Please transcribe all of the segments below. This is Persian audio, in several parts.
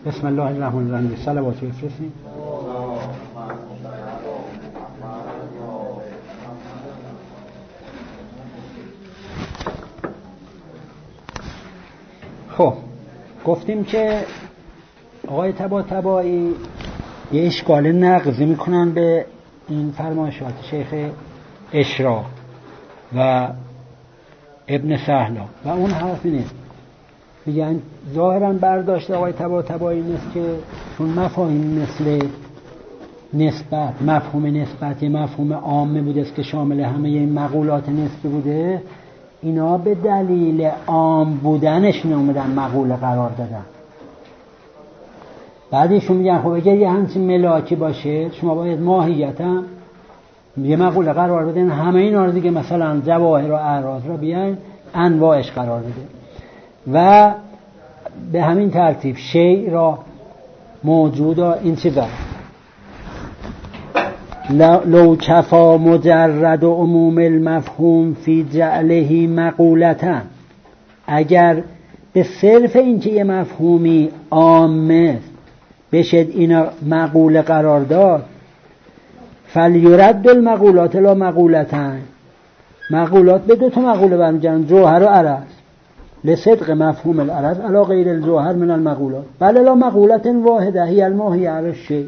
بسم الله الرحمن الرحیم. صلوات بفرستیم. خب گفتیم که آقای طباطبایی یه اشکال نقضی میکنن به این فرمایشات شیخ اشراق و ابن سهلا و اون حرفی نیست. میگن ظاهرا برداشت آقای طباطبایی نیست که چون مفاهیم مثل نسبت، مفهوم نسبت یه مفهوم عامه بوده است که شامل همه این مقولات نسبی بوده، اینا به دلیل عام بودنش اومدن مقوله قرار دادن. بعدشون میگن خب اگر یه همچین ملاکی باشه شما باید ماهیتا یه مقوله قرار بدین، همه اینا رو دیگه مثلا جواهر و اعراض رو بیاین انواعش قرار بده و به همین ترتیب شیء را موجود این چیزا لو کفا مجرد و عموم المفهوم فی جعله مقولتن، اگر به صرف اینکه یه مفهومی عامه بشد اینا مقوله قرار داد، فلیرد المقولات لا مقولتن، مقولات به دو تا مقوله برمیگردن، جوهر و عرض، لصدق مفهوم العرض علی غیر الجوهر من المقولات، بل لا مقولت واحده هی الماهیه علی الشیء.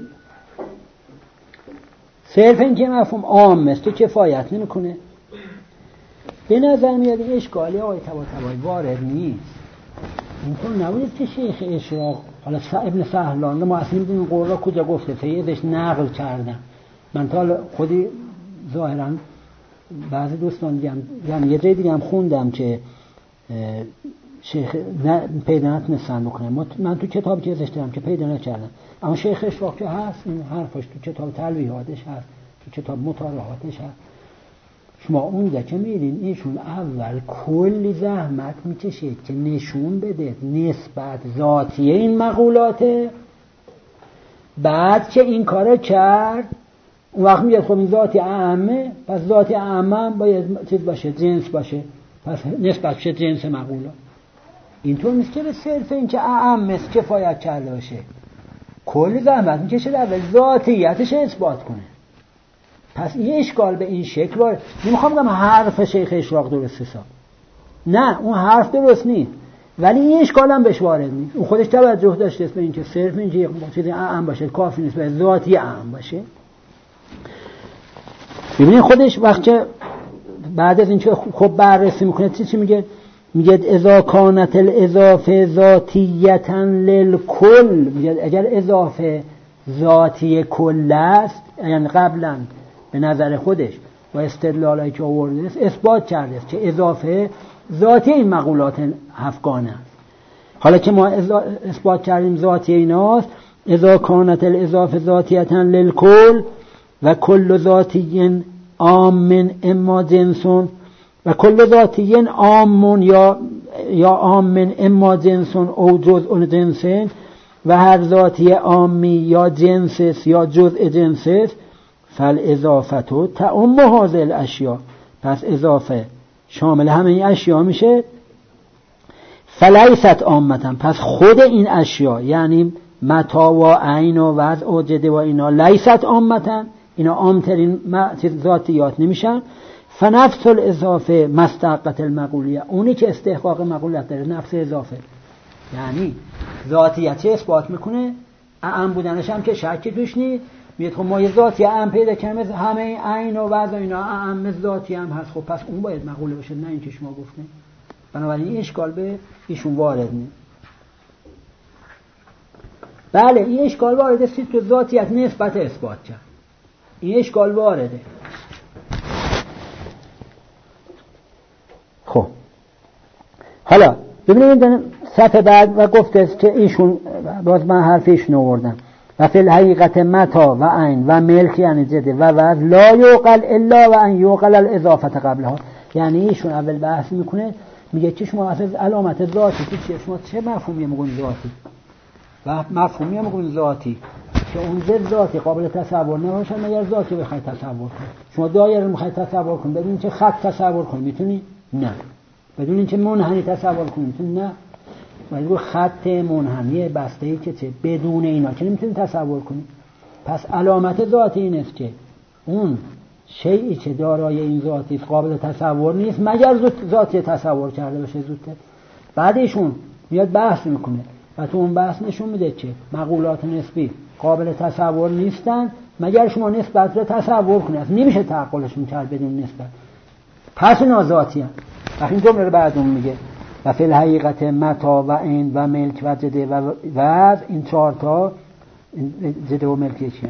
صرف اینکه مفهوم عام است کفایت نمیکنه. به نظر میاد این اشکالی آقای طباطبایی وارد نیست. اینطور نبود که شیخ اشراق حالا ابن سهلان ما اصلا میدونیم قرآن کجا گفته، سیدش نقل کردن. من تا خودی ظاهرا بعضی دوستان دیگه یعنی یه جای دیگه هم خوندم که شیخ پیدا نتونستن بکنم. من تو کتاب که ازش دیدم که پیدا نکردم، اما شیخ اشراق که هست این حرفش تو کتاب تلویحاتش هست، تو کتاب مطالعاتش هست. شما اونجا که میرین ایشون اول کلی زحمت میکشه که نشون بده نسبت ذاتی این مقولاته، بعد که این کارو کرد اون وقت میگه خب این ذاتی اعمه، پس ذاتی اعمه باید چیز باشه، جنس باشه، پس نسبت شه جنس مقولات. اینطور نیست که به صرف این که اعم است کفایت کرده باشه، کلی زحمت میکشه در ذاتیتش اثبات کنه. پس این اشکال به این شکل وارد. نمیخوام بگم حرف شیخ اشراق درست حساب، نه اون حرف درست نیست، ولی این اشکال هم بهش وارد نیست. اون خودش توجه داشته به این که صرف این که چیزی اعم باشه کافی نیست، باید ذاتی اعم باشه. ببینید خودش وقتی بعد از اینکه خب بررسی میکنه چی میگه؟ میگه اذا کانت الاضافه ذاتیتا للکل، میگه اگر اضافه ذاتی کل است، یعنی قبلا به نظر خودش و استدلالایی که آورده است اثبات کرده است که اضافه ذاتی این مقولات هفتگانه است. حالا که ما اثبات کردیم ذاتی ایناست، اذا کانت الاضافه ذاتیتا للکل و کل ذاتی عام اما جنسون و کل ذاتی عام یا عام اما جنسون او جزء جنسین و هر ذاتی عامی یا جنس یا جزء جنس فالاضافه تعم هذه الاشیاء، پس اضافه شامل همه این اشیاء میشه. فلیست عامتا، پس خود این اشیاء یعنی متا و عین و وضع و جده و اینا لیست عامتا، اینا عامترین ذاتیات نمیشن. فنفس الاضافه مستحقت المقولیه، اونی که استحقاق مقولیت داره نفس اضافه، یعنی ذاتیت اثبات میکنه، اعم بودنش هم که شکی توش نیست. میگه خب ما یه ذاتی اعم پیدا کنیم همه عین و وضع اینا اعم ذاتی هم هست، خب پس اون باید مقوله باشه، نه این که شما گفتین. بنابراین این اشکال به ایشون وارد نیست. بله این اشکال وارد است که ذاتیت نسبت اثبات کرد، این اشکال وارده. خب حالا ببینید صفحه بعد و گفته است که ایشون باز من حرف ایشون آوردم و فی الحقیقت متا و عین و ملک یعنی جده و وضع لا یوقل الا و ان یوقل الاضافه قبلها، یعنی ایشون اول بحث میکنه میگه که شما از علامت ذاتی چیه، شما چه مفهومی میگین ذاتی و مفهومی میگین ذاتی که اون ضد ذاتی قابل تصور نباشه مگر ذاتی بخواید تصور کنید. شما دایره رو میخواید تصور کنید بدون اینکه خط تصور کنید میتونی؟ نه. بدون اینکه منحنی تصور کنید میتونی؟ نه. ولی خط منحنی بسته‌ای که چه بدون اینا که نمیتونید تصور کنید. پس علامت ذاتی این است که اون شیئی که دارای این ذاتی قابل تصور نیست مگر ذاتی تصور کرده باشه زودتر. بعد ایشون میاد بحث میکنه و تو اون بحث نشون میده که مقولات نسبی قابل تصور نیستن مگر شما نسبت رو تصور کنید. اصلا نمیشه تعقلشون کرد بدون نسبت. پس اینا ذاتی هم. و این جمله رو بعد اون میگه و فی الحقیقت متا و عین و ملک و جده و وضع، این 4 تا جده و ملکی چیه؟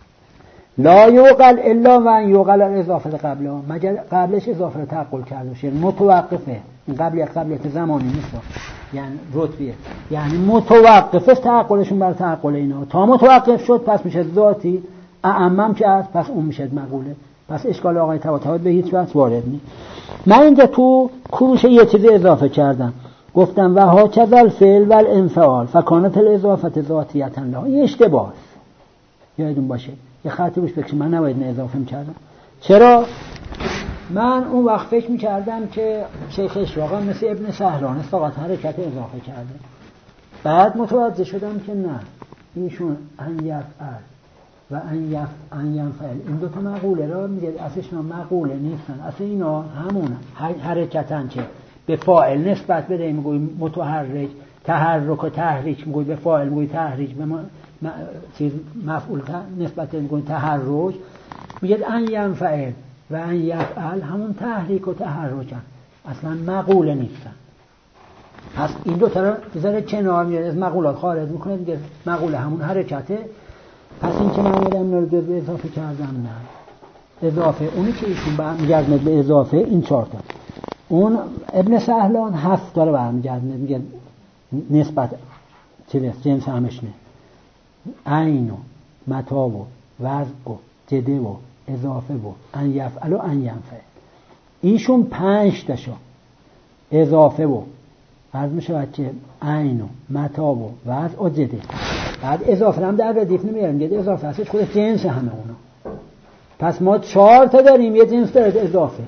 لا یوقل الا و ان یوقل الاضافه قبله، مگر قبلش اضافه رو تعقل کرده باشه. متوقفه، این قبلیت زمانی نیست، یعنی رتبیه، یعنی متوقفه تعقلشون بر تعقل اینا. تا متوقف شد پس میشه ذاتی، اعمم که هست پس اون میشه مقوله. پس اشکال آقای طباطبایی به هیچ وجه وارد نیست. من اینجا تو کروش یه چیز اضافه کردم، گفتم و ها کذا الفعل و الانفعال فکانت الاضافه ذاتیتا له. این اشتباهه، یادتون باشه یه خطی روش بکشید. من نباید اضافه می‌کردم. چرا؟ من اون وقت فکر می‌کردم که شیخ اشراق مثل ابن سهلان فقط حرکت اضافه کرده. بعد متوجه شدم که نه، ایشون ان یفعل و ان ینفعل این دو تا مقوله را میگه اصلا مقوله نیستن، اصلا اینا همون حرکتن که به فاعل نسبت بده. میگوی متحرک، تحرک و تحریک میگوی به فاعل، میگوی تحریک به چیز مفعول نسبت میگوی تحرک. میگه ان ینفعل و ان یفعل همون تحریک و تحرکن، اصلا مقوله نیستن. پس این دو تا رو بذاره کنار، میاد از مقولات خارج میکنه، میگه مقوله همون حرکته. پس این که من میرم نرده اضافه کردم، نه اضافه اونی که ایشون برمیگردند به اضافه این 4 تا. اون ابن سهلان 7 تا رو برمیگردند، میگه نسبت چیه جنس همش نه، عین و متا و وضع و جده و اضافه و ان یفعل و ان ینفعل. ایشون 5 تاشو اضافه و عرض میشه که عین و متا و وضع و جده. بعد اضافه هم در ردیف نمیاریم، میگه اضافه هستش خود جنس همه اونا. پس ما 4 تا داریم، یه جنس داره اضافه.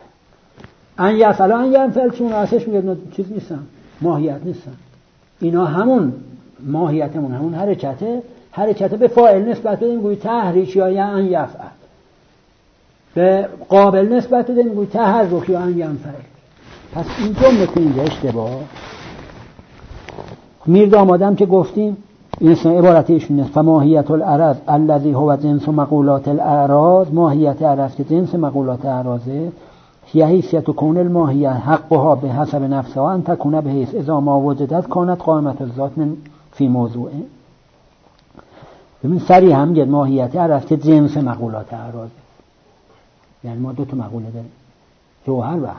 ان یفعل ان ینفعل چون هستش میگه چیز نیستن، ماهیت نیستن. اینا همون ماهیتمون، همون حرکته به فاعل نسبت بدیم میگوی تحریک یا ان یفعل، به قابل نسبت بدیم میگوی تحرک یا ان ینفعل. پس این جمله که اینجا اشتباه. میر دامادم که گفتیم این عبارت ایشون است، فماهیت العرض الذي هو جنس مقولات الاعراض، ماهیت عرض که جنس مقولات اعراضه، هي حیثیت کون الماهیه حقها به حسب نفسها ان تکون به حیث اذا ما وجدت کانت قائمت الذات فی موضوعه. ببین سریع هم میگه ماهیت عرض که جنس مقولات اعراضه، یعنی ما 2 تا مقوله داریم، جوهر و عرض.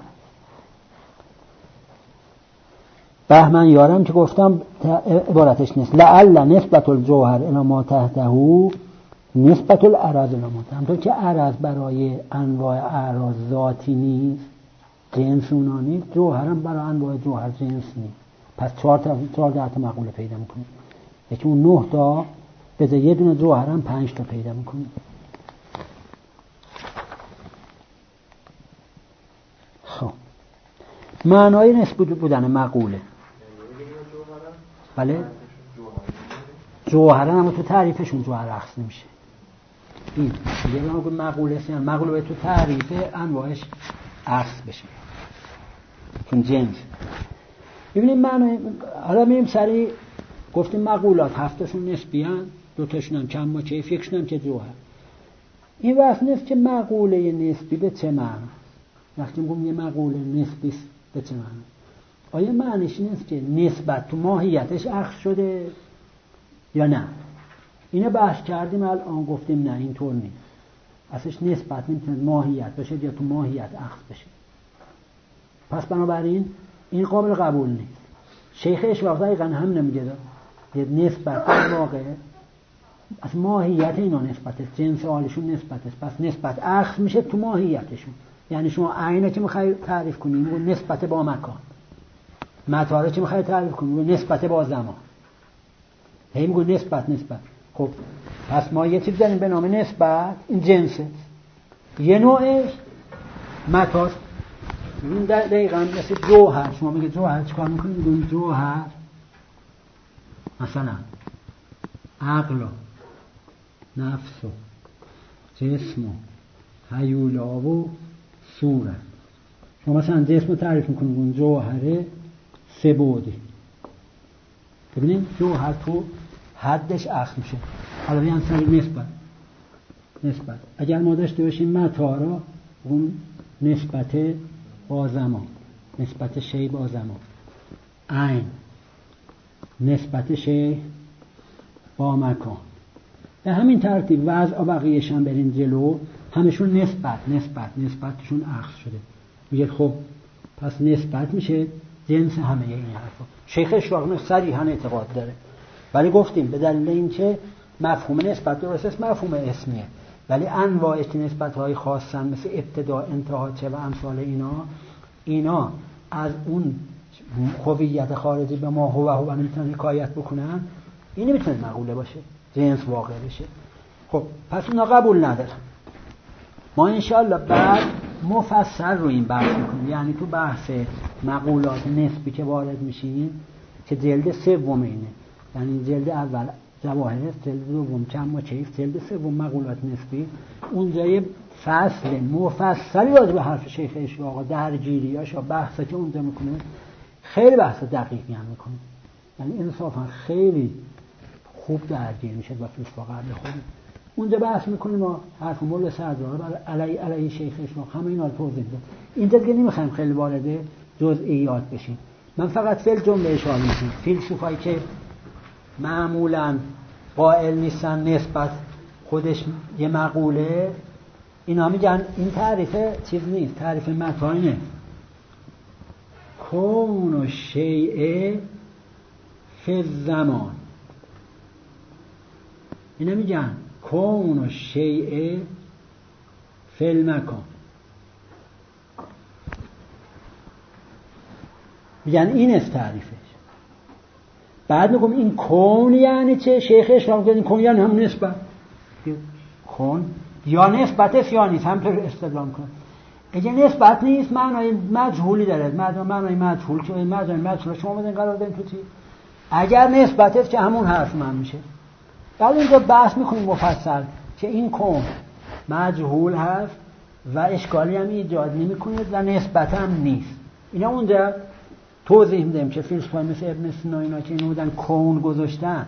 بهمن یارم که گفتم عبارتش نیست لعل نسبت الجوهر الی ما تحته نسبت العرض الی ما تحته. همطور که عرض برای انواع اعراض ذاتی نیست، جنس اونا نیست، جوهرم برای انواع جوهر جنس نیست. پس 4 تا مقوله پیدا میکنیم. یکی اون 9 تا بذار یه دونه جوهرم 5 تا پیدا میکنیم. خب معنای نسبت بودن مقوله، بله جوهرن، اما تو تعریفشون جوهر اخذ نمیشه. این یه مقوله است، یعنی مقوله تو تعریف انواعش اخذ بشه چون جنس. ببینیم معنی. حالا میریم سریع گفتیم مقولات 7 تاشون نسبی ان، 2 تاشون هم کم و کیف، یکشون هم که جوهر. این وقت نیست که مقوله نسبی به چه معنی؟ وقتی میگم یه مقوله نسبی به چه معنی؟ آیا معنیش نیست که نسبت تو ماهیتش اخذ شده یا نه؟ اینو بحث کردیم الان، گفتیم نه اینطور نیست. اصلش نسبت نمیتونه ماهیت باشه یا تو ماهیت اخذ بشه. پس بنابراین این قابل قبول نیست. شیخ اشراق دقیقا هم نمیگه یه نسبت واقع از ماهیت اینا نسبت است، جنس حالشون نسبت است، پس نسبت اخذ میشه تو ماهیتشون. یعنی شما عینه که میخوای تعریف کنیم نسبت با مکان، مطاره که میخوای تعریف کنیم نسبت با زمان، هی میگو نسبت. خب پس ما یه چیز داریم به نام نسبت، این جنسه. یه نوعش متاست، این دقیقا مثل جوهر. شما میگه جوهر چیکار میکنید؟ میگوید جوهر مثلا عقل و نفس و جسم و هیولا و صورت. شما مثلا جسم رو تعریف میکنید اون جوهره 3 بعدی. ببینید جوهر تو حدش اخم میشه. حالا بیان سر نسبت اگر ما داشته باشیم متا را، اون نسبت با زمان، نسبت شی با زمان. عین نسبت شی با مکان. به همین ترتیب وضع و بقیه‌ش هم برین جلو، همشون نسبتشون اخذ شده. میگه خب پس نسبت میشه جنس همه این حرفا. شیخ اشراقی صریحاً اعتقاد داره، ولی گفتیم به دلیل اینکه مفهوم نسبت درست است، مفهوم اسمیه، ولی انواعش نسبت‌های خاصن مثل ابتدا، انتها، چه و امثال اینا از اون هویت خارجی به ما هو نمیتونن حکایت بکنن. این نمیتونه مقوله باشه، جنس واقع بشه. خب پس اونا قبول ندارن. ما انشاءالله بعد مفصل رو این بحث میکنیم، یعنی تو بحث مقولات نسبی که وارد میشیم که جلد 3 اینه، یعنی جلد اول جواهر است، جلد دوم کم و کیف، جلد 3 مقولات نسبی. اونجا یه فصل مفصلی راجع به حرف شیخ اشراق درگیریاش و بحثی که اونجا میکنه خیلی بحث دقیقی هم میکنه، یعنی انصافا خیلی خوب درگیر میشه با فلسفه قبل خودی. اونجا بحث میکنیم ما حرف مولا سردار علی شیخ اشراق همه اینا رو توضیح میده. اینجا دیگه نمیخوایم خیلی وارد جزئیات بشیم. من فقط فعل جمله اشاره میکنم. فیلسوفایی که معمولاً قائل نیستن نسبت خودش یه مقوله، اینا میگن این تعریف چیز نیست، تعریف متاینه. کون و شیء فی الزمان، اینا میگن کون و شیء فی المکان. میگن این است تعریفش. بعد میگم این کون یعنی چه؟ شیخ اشراق میگه این کون یعنی هم نسبت. کون یا نسبت است یا نیست، همطور استدلال میکنه. اگه نسبت نیست معنای مجهولی داره، معنای مجهول که معنای مجهول شما بدین قرار بدین تو چی؟ اگر نسبت است که همون حرف من میشه. بعد اینجا بحث میکنیم مفصل که این کون مجهول هست و اشکالی هم ایجاد نمیکنه و نسبت هم نیست. اینا اونجا توضیح میدیم که فیلسوفای مثل ابن سینا اینا که اینو بودن کون گذاشتن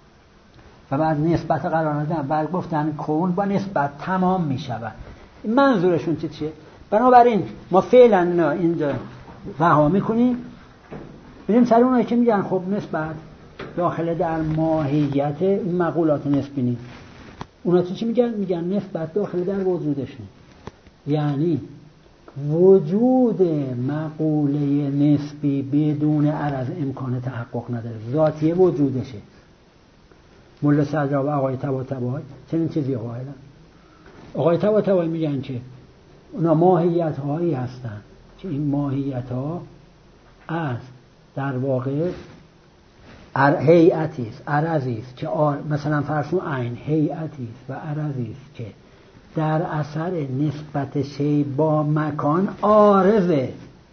و بعد نسبت قرار ندادن، بعد گفتن کون با نسبت تمام میشود. منظورشون چیه؟ بنابراین ما فعلا اینجا رها میکنیم، بریم سر اونایی که میگن خب نسبت داخل در ماهیت این مقولات نسبی نیست. اونا چی میگن؟ میگن نسبت داخل در وجودش نیست، یعنی وجود مقوله نسبی بدون عرض امکان تحقق نداره، ذاتی وجودشه. ملا صدرا و آقای طباطبایی چنین چیزی قائلن. آقای طباطبایی میگن که اونا ماهیت هایی هستن که این ماهیت ها از در واقع هیئتی است، عرضی است که مثلا فرضون عین هیئتی است و عرضی است که در اثر نسبت شی با مکان عارض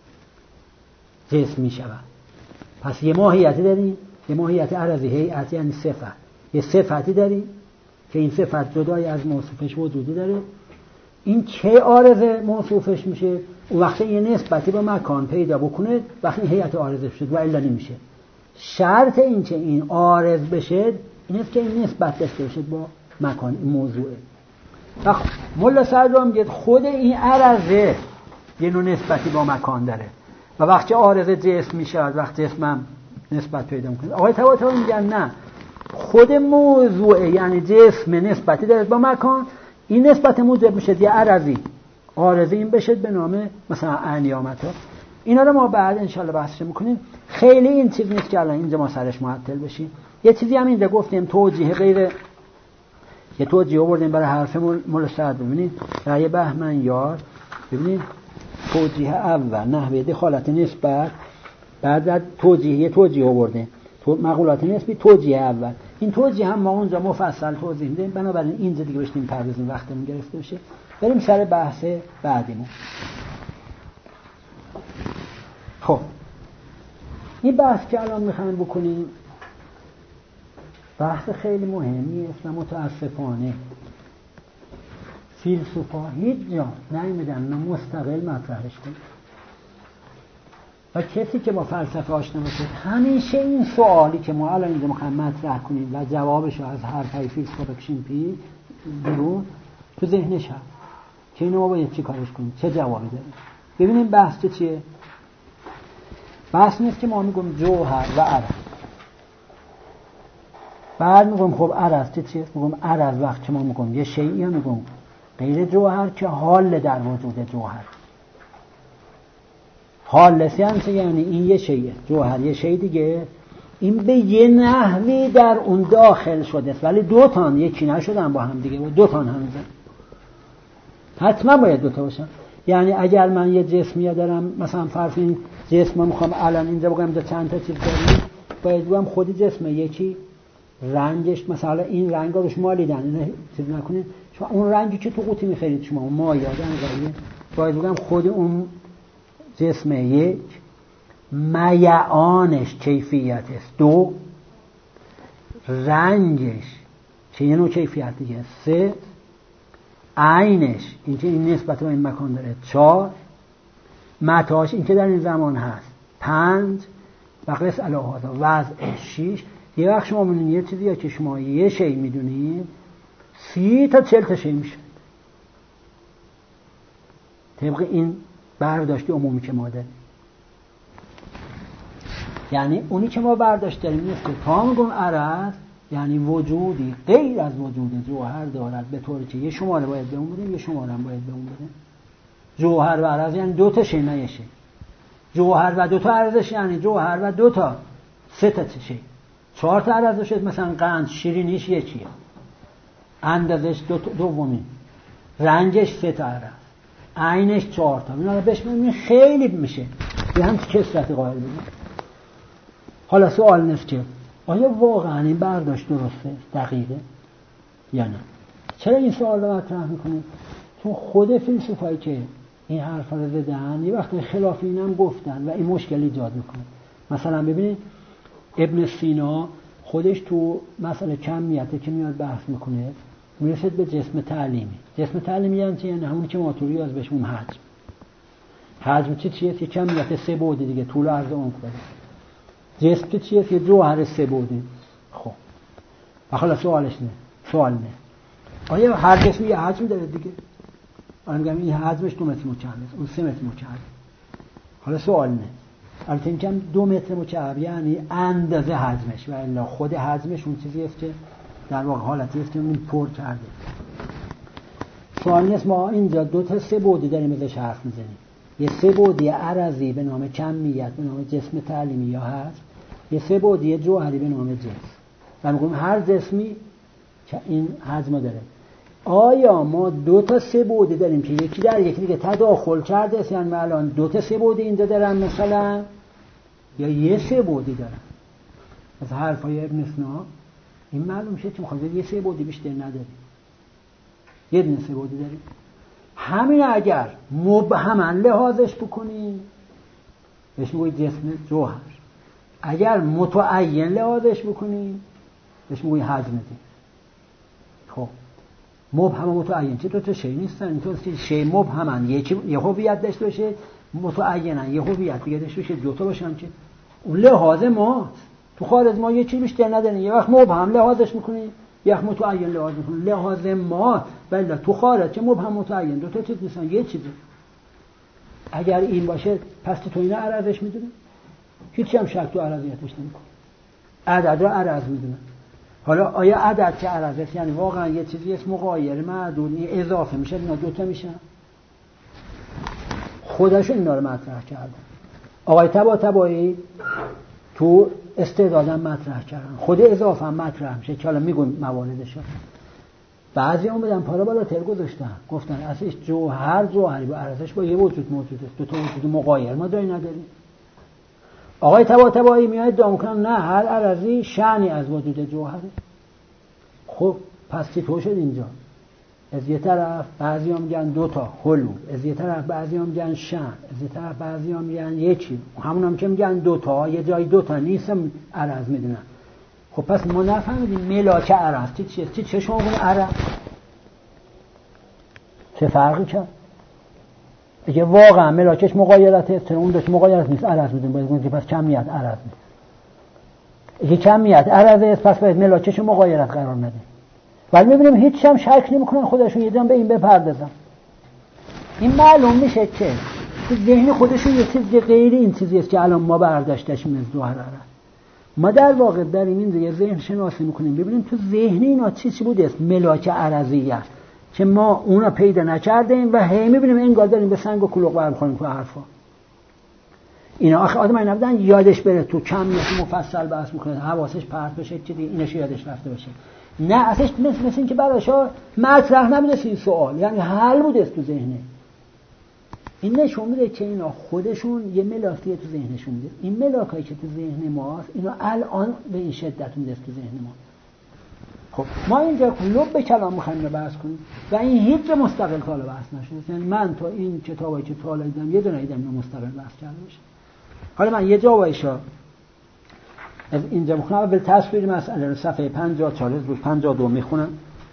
جسم می شود. پس یه ماهیتی داریم، یه ماهیت عرضی هیئتی یعنی صفت، یه صفتی داریم که این صفت جدای از موصوفش وجودی داره. این چه عارض موصوفش میشه؟ اون وقتی یه نسبتی با مکان پیدا بکنه وقتی هیئت عارض شد و الا نمیشه. شرط این که این عارض بشه این است که این نسبت داشته باشه با مکان، این موضوعه. و ملا صدرا میگه خود این عرضه یه نوع نسبتی با مکان داره و وقتی عارض جسم میشه وقتی جسم نسبت پیدا میکنه. آقای طباطبایی میگن نه، خود موضوع یعنی جسم نسبتی داره با مکان، این نسبت موجب میشه یه عرضی عارضی این بشه به نام مثلا انیامتا. اینا رو ما بعد انشالله بحثش میکنیم. خیلی این چیز نیست که الان اینجا ما سرش معطل بشیم. یه چیزی هم اینجا گفتیم توجیه غیر، یه توجیه آوردیم برای حرف ملا صدرا. ببینید رأی بهمن یار، ببینید توجیه اول نحوه دخالت نسبت، بعد توجیه آوردیم مقولات نسبی. توجیه اول این توجیه هم ما اونجا مفصل توضیح میدیم، بنابراین اینجا دیگه بشتیم پردازیم وقتمون گرفته بشه. بریم سر بحث بعدیمون. خب این بحث که الان میخوایم بکنیم بحث خیلی مهمی است و متاسفانه فیلسوفا هیچ جا نمیدن مستقل مطرحش کنه و کسی که با فلسفه آشنا باشه همیشه این سوالی که ما الان اینجا میخوایم مطرح کنیم و جوابش رو از حرفای فیلسوفا بکشیم بیرون تو ذهنش هست که اینو ما باید چی کارش کنیم، چه جوابی داره. ببینیم بحث چیه. بحث نیست که ما میگم جوهر و عرض، بعد میگم خب عرض چیه؟ میگم عرض وقت که ما میگم یه شیئی هم میگم غیر جوهر که حال در وجود جوهر. حال یعنی این یه شیء جوهر یه شیء دیگه، این به یه نحوی در اون داخل شده است ولی دو تان یکی نشدن با هم دیگه و دو تان هنوزه. حتما باید دو تا باشن. یعنی اگر من یه جسمی دارم، مثلا فرض این جسم میخوام الان اینجا بگم دو چند تا چیز داریم، باید بگم خود جسم یکی رنگش مثلا این رنگا رو شما لیدن اینو چیز نکنید شما اون رنگی که تو قوطی می‌خرید شما اون مایع‌دان غیره، باید بگم خود اون جسم یک میعانش کیفیت است، دو رنگش که یه نوع کیفیت دیگه، سه عینش این که این نسبت به این مکان داره، چهار متاش این که در این زمان هست، پنج و قیس علاهاتا وضع، شیش. یه وقت شما میدونید یه چیزی که شما یه شی میدونید 30 تا 40 تا شی میشه طبق این برداشت عمومی که ما داریم. یعنی اونی که ما برداشت داریم نیست که تا میگم عرض یعنی وجودی غیر از وجود جوهر دارد، به طوری که یه شماره باید به اون بدیم یه شماره هم باید به اون بدیم. جوهر و عرض یعنی دو تا شی نه یه شی. جوهر و دو تا عرضش یعنی جوهر و دو تا سه تا شی. 4 تا عرض شد مثلا قند شیرینیش یکیه، اندازش دومی، رنگش 3 تا عرض، عینش 4 تا. اینا رو بشماریم خیلی میشه. به هم کثرت قائل بودیم. حالا سوال نیست که آیا واقعا این برداشت درسته، دقیقه یا نه؟ چرا این سوال رو مطرح میکنیم؟ چون خود فیلسوفایی که این حرفا رو زدن یه وقت خلاف اینم گفتن و این مشکل ایجاد میکنه. مثلا ببینید ابن سینا خودش تو مسئله کمیته که میاد بحث میکنه میرسد به جسم تعلیمی. جسم تعلیمی یعنی چی؟ یعنی همون که ما تو ریاض بهش اون حجم چیه؟ یه کمیت 3 بعدی دیگه، طول و عرض عمق داره. جسم چیه؟ یه جوهر 3 بعدی. خب حالا سوال نه آیا هر جسمی یه حجم داره دیگه؟ من میگم این حجمش 2 متر مکعب است، اون 3 متر مکعب. حالا سوال نه. البته میگم 2 متر مکعب یعنی اندازه حجمش و الا خود حجمش اون چیزی است که در واقع حالتی است که اون پر کرده. سوال نیست ما اینجا 2 تا 3 بعدی داریم ازش حرف میزنیم. یه 3 بعدی عرضی به نام کمیت به نام جسم تعلیمی یا هست، یه 3 بعدی جوهری به نام جسم. و میگم هر جسمی که این حجم داره. آیا ما 2 تا 3 بعدی داریم که یکی در یکی دیگه تداخل کرده است، یعنی الان 2 تا 3 بعدی اینجا دارن مثلا، یا یه 3 بعدی دارن؟ از حرفای ابن سینا این معلوم شد که میخواد یه 3 بعدی بیشتر نداریم، یه دونه 3 بعدی داریم. همین اگر مبهما لحاظش بکنیم بهش میگوید جسم جوهر، اگر متعین لحاظش بکنیم بهش میگوید حجم دیم. خب مبهم و متعین چه دو تا شی نیستن؟ اینطور شی مبهمن یه هویت داشته باشه، متعینن یه هویت دیگه داشته باشه، دو تا باشن که اون لحاظ ما تو خارج ما یه چیزی بیشتر نداریم. یه وقت مبهم لحاظش میکنیم یه وقت متعین لحاظ میکنیم. لحاظ ما ولی تو خارج چه مبهم متعین دو تا چیز نیستن، یه چیزه. اگر این باشه پس تو اینا عرضش میدونه، هیچ هم شک تو عرضیتش نمیکنه، عدد رو عرض میدونه. حالا آیا عدد که عرض است یعنی واقعا یه چیزی است مغایر معدود اضافه میشه اینا دو تا میشن؟ خودشون اینا رو مطرح کردن. آقای طباطبایی تو استعدادم مطرح کردن، خود اضافه هم مطرح میشه که حالا میگم مواردش. بعضی هم بدن پارا بالاتر گذاشتن، گفتن اصلش جوهری با عرضش با یه وجود موجود است، دو تا وجود مغایر ما داری نداریم. آقای طباطبایی میاد ادعا میکنن نه هر عرضی شأنی از وجود جوهره. خب پس چی تو شد اینجا؟ از یه طرف بعضی هم میگن 2 تا حلو، از یه طرف بعضی هم میگن شأن، از یه طرف بعضی هم میگن یکی، همون هم که میگن 2 تا یه جای 2 تا نیست عرض میدونن. خب پس ما نفهمیدیم ملاک عرض چیه؟ چه شما بگید عرض چه فرقی کرد؟ اگه واقعا ملاکش مغایرته، چرا اون داشت مغایرت نیست عرض میدون، باید پس کمیت عرض نیست. اگه کمیت عرضه پس باید ملاکش مغایرت قرار نده. ولی میبینیم هیچ هم شک نمیکنن خودشون یه دم به این بپردازن. این معلوم میشه که تو ذهن خودشون یه چیز غیر این چیزی است که الان ما برداشتش از ظاهر عرض. ما در واقع در این ذهن شناسی میکنیم ببینیم تو ذهن اینا چی بوده است ملاک عرضیه که ما اونا پیدا نکردیم و هی میبینیم انگار داریم به سنگ و کلوخ برمیخوریم تو حرفا. اینا آخه آدم این نبودن یادش بره تو کمیت مفصل بحث میکنه حواسش پرت بشه چیزی اینش یادش رفته باشه. نه اصلا مثل این که براش مطرح نمیدونست این سوال، یعنی حل بوده تو ذهنه. این نشون میده که اینا خودشون یه ملاکی تو ذهنشون میده. این ملاکایی که تو ذهن ماست اینا الان به این شدت میده تو ذهن ما. خب ما اینجا لب به کلام میخوایم بحث کنیم و این هیچ مستقل کالا بحث نشده. یعنی من تا این کتابایی که تا دیدم یه دونه دیدم مستقل بحث کرده باشه. حالا من یه جاوایشا از اینجا میخونم اول تصویر مسئله رو صفحه 54 روز 52 میخونم.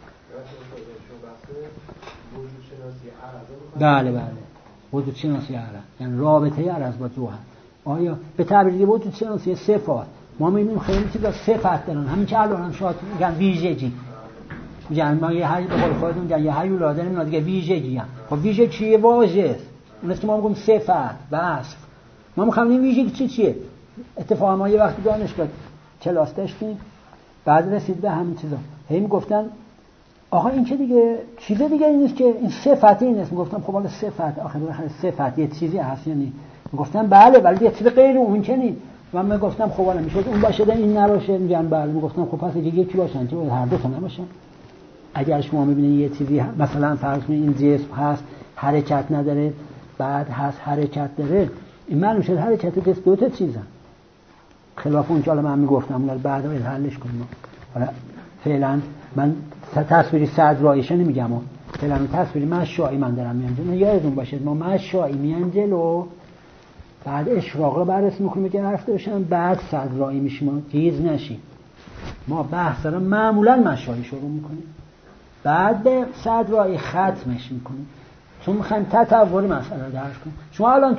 بله وجود شناسی عرض یعنی رابطه عرض با جوهر. آیا به تعبیر دیگه وجود شناسی صفات ما میبینیم خیلی چیزا صفت دارن، همین که الان هم شاید میگن ویژگی، میگن ما یه هی به قول خودمون میگن یه هیولا داریم اینا دیگه ویژگی هم. خب ویژگی چیه؟ واژه است. اون که ما میگیم صفت وصف. ما میخوایم این ویژگی چیه؟ اتفاقا ما یه وقتی دانشگاه کلاس داشتیم بعد رسید به همین چیزا هی میگفتن آقا این که دیگه چیز دیگه این نیست که این صفت این است. میگفتم خب حالا صفت آخه بالاخره صفت یه چیزی هست یعنی میگفتن بله ولی یه چیز غیر اون که نیست. من میگفتم خب حالا میشه اون باشه این نباشه. میگن بله. میگفتم خب پس دیگه یکی باشن که هر دو تا نباشن. اگر شما میبینید یه چیزی مثلا فرض کنید این جسم هست حرکت نداره بعد هست حرکت داره، این معلوم شد حرکت جسم دو تا چیزن خلاف اون که حالا من میگفتم اون بعدا حلش کنیم. حالا فعلا من تصویری صدرایشه نمیگم، فعلا تصویری مشائی من دارم میام جلو. یادتون باشه ما مشائی میان جلو بعد اشراق رو بررسی میکنیم که رفته باشن بعد صدرایی میشیم تیز نشیم. ما بحث رو معمولا مشائی شروع میکنیم بعد به صدرایی ختمش میکنیم چون میخوایم تطور مسئله رو درک کنیم. شما الان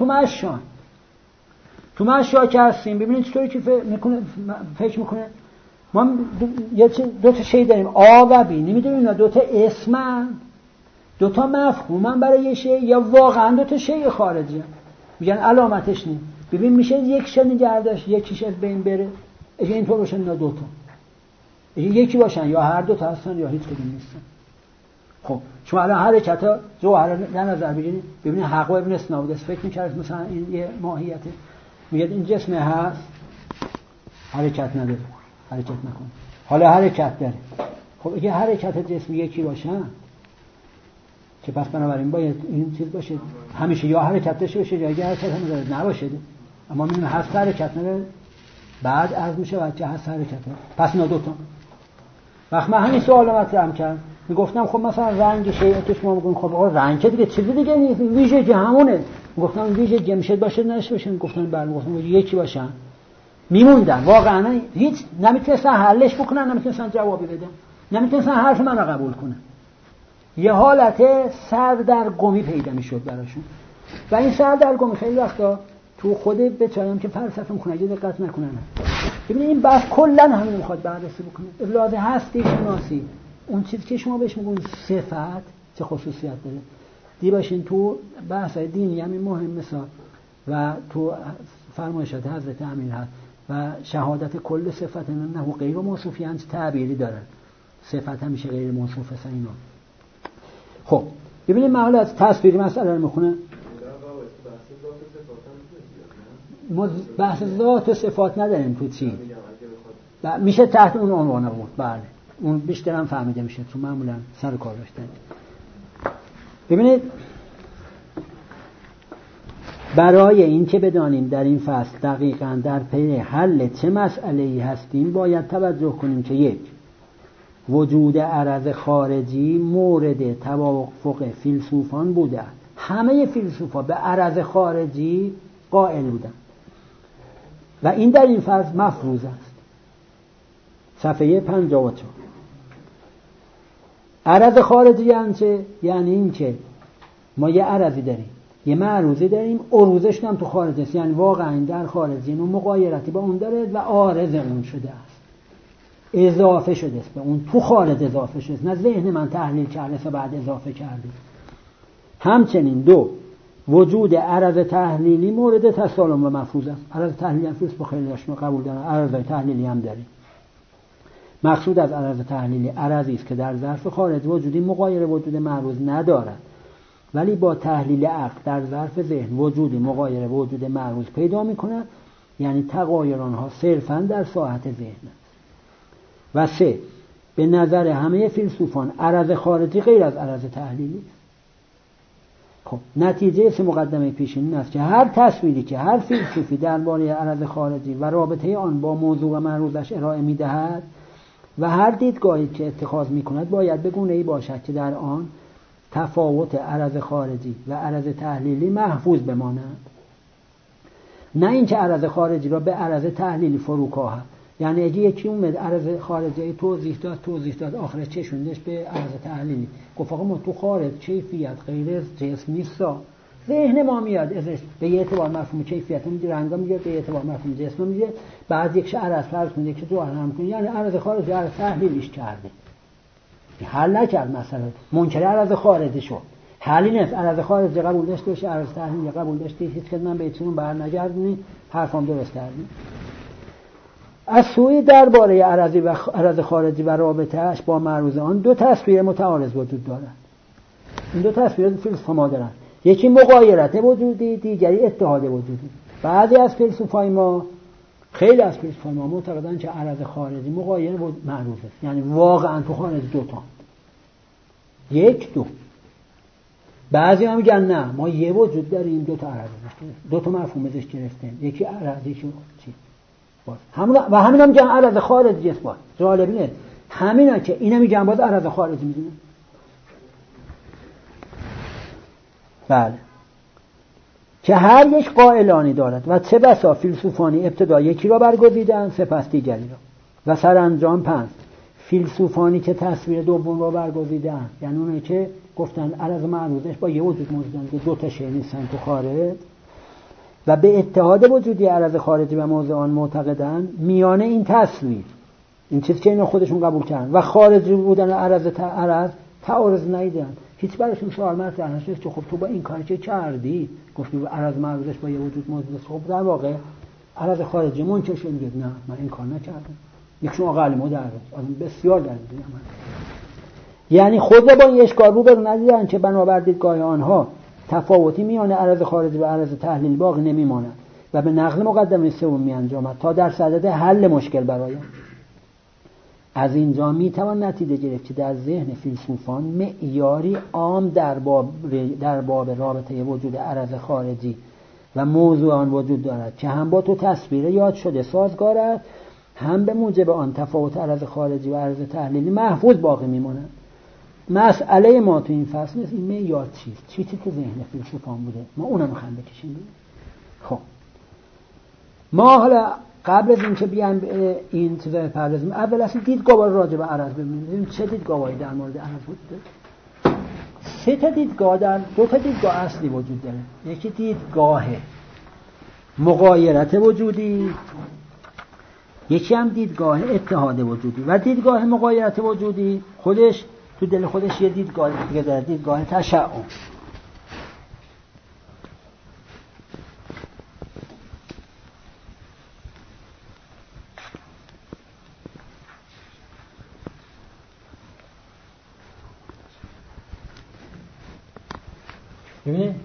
تو مشا که هستیم ببینید چطوری که فکر میکنه ما دو تا شی داریم آ و بی. نمیدونیم اینا دو تا اسمن دو تا مفهومن برای یه شی یا واقعا دو تا شی خارجی میگن علامتش نیم. ببین میشه یک شی نگردش یکیش از بین بره. اگه اینطور باشن اینا دو تا یکی باشن یا هر دو تا هستن یا هیچ کدوم نیستن. خب شما الان حرکت جوهر در نظر بگیرید ببینید حق و ابن اسناد فکر می‌کرد مثلا این یه ماهیته میگه این جسم هست حرکت نداره حرکت نکنه حالا حرکت داره. خب اگه حرکت جسم یکی باشه که پس بنابراین باید این چیز باشه همیشه یا حرکت داشته باشه یا اگه حرکت هم نباشه اما میبینیم هست حرکت نداره بعد عرض میشه بچه هست حرکت نداره. پس اینا دوتا وقت من همین سوال مطرح کردم میگفتم خب مثلا رنگ شیعتش ما میگیم خب آقا رنگ که دیگه چیزی دیگه نیست ویژگی همونه. میگفتم ویژگی میشه باشه نشه باشه میگفتن بله. میگفتم یکی باشن میموندن واقعا هیچ نمیتونستن حلش بکنن نمیتونستن جوابی بدن نمیتونستن حرف من رو قبول کنن. یه حالت سردرگمی پیدا میشد براشون و این سردرگمی خیلی وقتا تو خود بچایم که فلسفه میکنه اگه دقت نکنن ببینید این بحث کلا همین میخواد بررسی بکنه. ابلاغ هستی شناسی اون چیزی که شما بهش میگین صفت چه خصوصیت داره دی باشین تو بحث‌های دینی همین مهم مثلا و تو فرمایشات حضرت امین هست و شهادت کل صفت نه غیر موصوفی هست تعبیری دارن صفت همیشه غیر موصوف است اینا. خب ببینید محل از تصویری مسئله رو میخونه. ما بحث ذات و صفات نداریم تو چی میشه تحت اون عنوان بود. بله اون بیشتر هم فهمیده میشه تو معمولا سر کار داشتن. ببینید برای این که بدانیم در این فصل دقیقاً در پی حل چه مسئله‌ای هستیم باید توجه کنیم که یک وجود عرض خارجی مورد توافق فیلسوفان بوده. همه فیلسوفا به عرض خارجی قائل بودند و این در این فصل مفروض است. صفحه 54. عرض خارجی یعنی این که ما یه عرضی داریم، یه معروضی داریم، عروضش هم تو خارج است، یعنی واقعا در خارج اینو مغایرتی با اون داره و عارض اون شده است، اضافه شده است به اون، تو خارج اضافه شده است، نه ذهن من تحلیل کرده و بعد اضافه کرده. همچنین دو، وجود عرض تحلیلی مورد تسالم و مفروض است. عرض تحلیلی هم فیلسوف خیلی داشتن قبول دارن، عرض تحلیلی هم داریم. مقصود از عرض تحلیلی عرضی است که در ظرف خارج وجودی مغایر وجود معروض ندارد، ولی با تحلیل عقل در ظرف ذهن وجودی مغایر وجود معروض پیدا می‌کند، یعنی تغایر آنها صرفاً در ساحت ذهن است. و سه، به نظر همه فیلسوفان عرض خارجی غیر از عرض تحلیلی است. خب نتیجه سه مقدمه پیشین این است که هر تصویری که هر فیلسوفی درباره عرض خارجی و رابطه آن با موضوع و معروضش ارائه می‌دهد و هر دیدگاهی که اتخاذ می‌کند باید به گونه‌ای باشد که در آن تفاوت عرض خارجی و عرض تحلیلی محفوظ بماند، نه اینکه عرض خارجی را به عرض تحلیلی فرو کاهد. یعنی اگه یکی اومد عرض خارجی توضیح داد آخرش چشوندش به عرض تحلیلی، گفت آقا ما تو خارج کیفیت غیر از جسم نیستا، ذهن ما میاد ازش به یه اعتبار مفهوم کیفیت میگیره، رنگا میگیره، به اعتبار مفهوم جسم میگیره، بعد یک عرض فرض کنه یک ظاهر هم کنه، یعنی عرض خارجی عرض تحلیلیش کرده، حل نکرد مثلا منکر عرض خارجی شد. حلی نیست، عرض خارجی قبول داشته باشه، عرض تحلیلی قبول داشته، هیچ کس من بهتون برنگردونی، حرفم درست کردی. از سوی درباره عرض خارجی و رابطه‌اش با معروض آن دو تصویر متعارض وجود دارد. این دو تصویر فیلسوفا ما دارن، یکی مغایرت وجودی، دیگری اتحاد وجودی. بعضی از فیلسوفای ما، خیلی از فیلسوفای ما معتقدن که عرض خارجی مغایر و معروض است، یعنی واقعا تو خارج دو تا، یک دو. بعضی هم میگن نه، ما یه وجود داریم، دو تا عرض داشتیم، دو تا مفهوم ازش گرفتیم، یکی عرض یکی چی باز. همینا میگن عرض خارجی است. باز جالب اینه همینا که اینا میگن باز عرض خارجی میدونن. بله، که هر یک قائلانی دارد و چه بسا فیلسوفانی ابتدا یکی را برگزیدند سپس دیگری را، و سرانجام پنج فیلسوفانی که تصویر دوم را برگزیدند، یعنی اونایی که گفتن عرض معروضش با یه وجود موجودن که دو تا شی نیستن تو خارج و به اتحاد وجودی عرض خارجی و موضوع آن معتقدند، میان این تصویر، این چیزی که اینا خودشون قبول کردن و خارجی بودن عرض تعارض ندیدن، هیچ براشون سوال مطرح نشد که خب تو با این کاری که کردی گفتی عرض معروضش با یه وجود موجود است، خب در واقع عرض خارجی منکر شد. میگه نه من این کار نکردم، یکشون اقل مدرس از بسیار در دیدم. یعنی خود با این اشکال رو برو ندیدن که بنابر دیدگاه آنها تفاوتی میان عرض خارجی و عرض تحلیل باقی نمیماند و به نقل مقدمه سوم میانجامد تا در صدد حل مشکل برآید. از اینجا میتوان نتیجه گرفت که در ذهن فیلسوفان معیاری عام در باب رابطه وجود عرض خارجی و موضوع آن وجود دارد که هم با تو تصویر یاد شده سازگار است، هم به موجب آن تفاوت عرض خارجی و عرض تحلیلی محفوظ باقی میماند. مسئله ما تو این فصل نیست این معیار چیزی که ذهن فیلسوفان بوده، ما اونم می‌خوایم بکشیم. خب ما حالا قبل از این که بیایم این چیزا بپردازیم، اول اصلا دیدگاه راجع به عرض ببینیم چه دیدگاهی در مورد عرض وجود داره. سه تا دیدگاه دو تا دیدگاه اصلی وجود داره. یکی دیدگاه مغایرت وجودی، یکی هم دیدگاه اتحاد وجودی. و دیدگاه مغایرت وجودی خودش تو دل خودش یه دیدگاه دیگه داره، دیدگاه تشعب. ببینید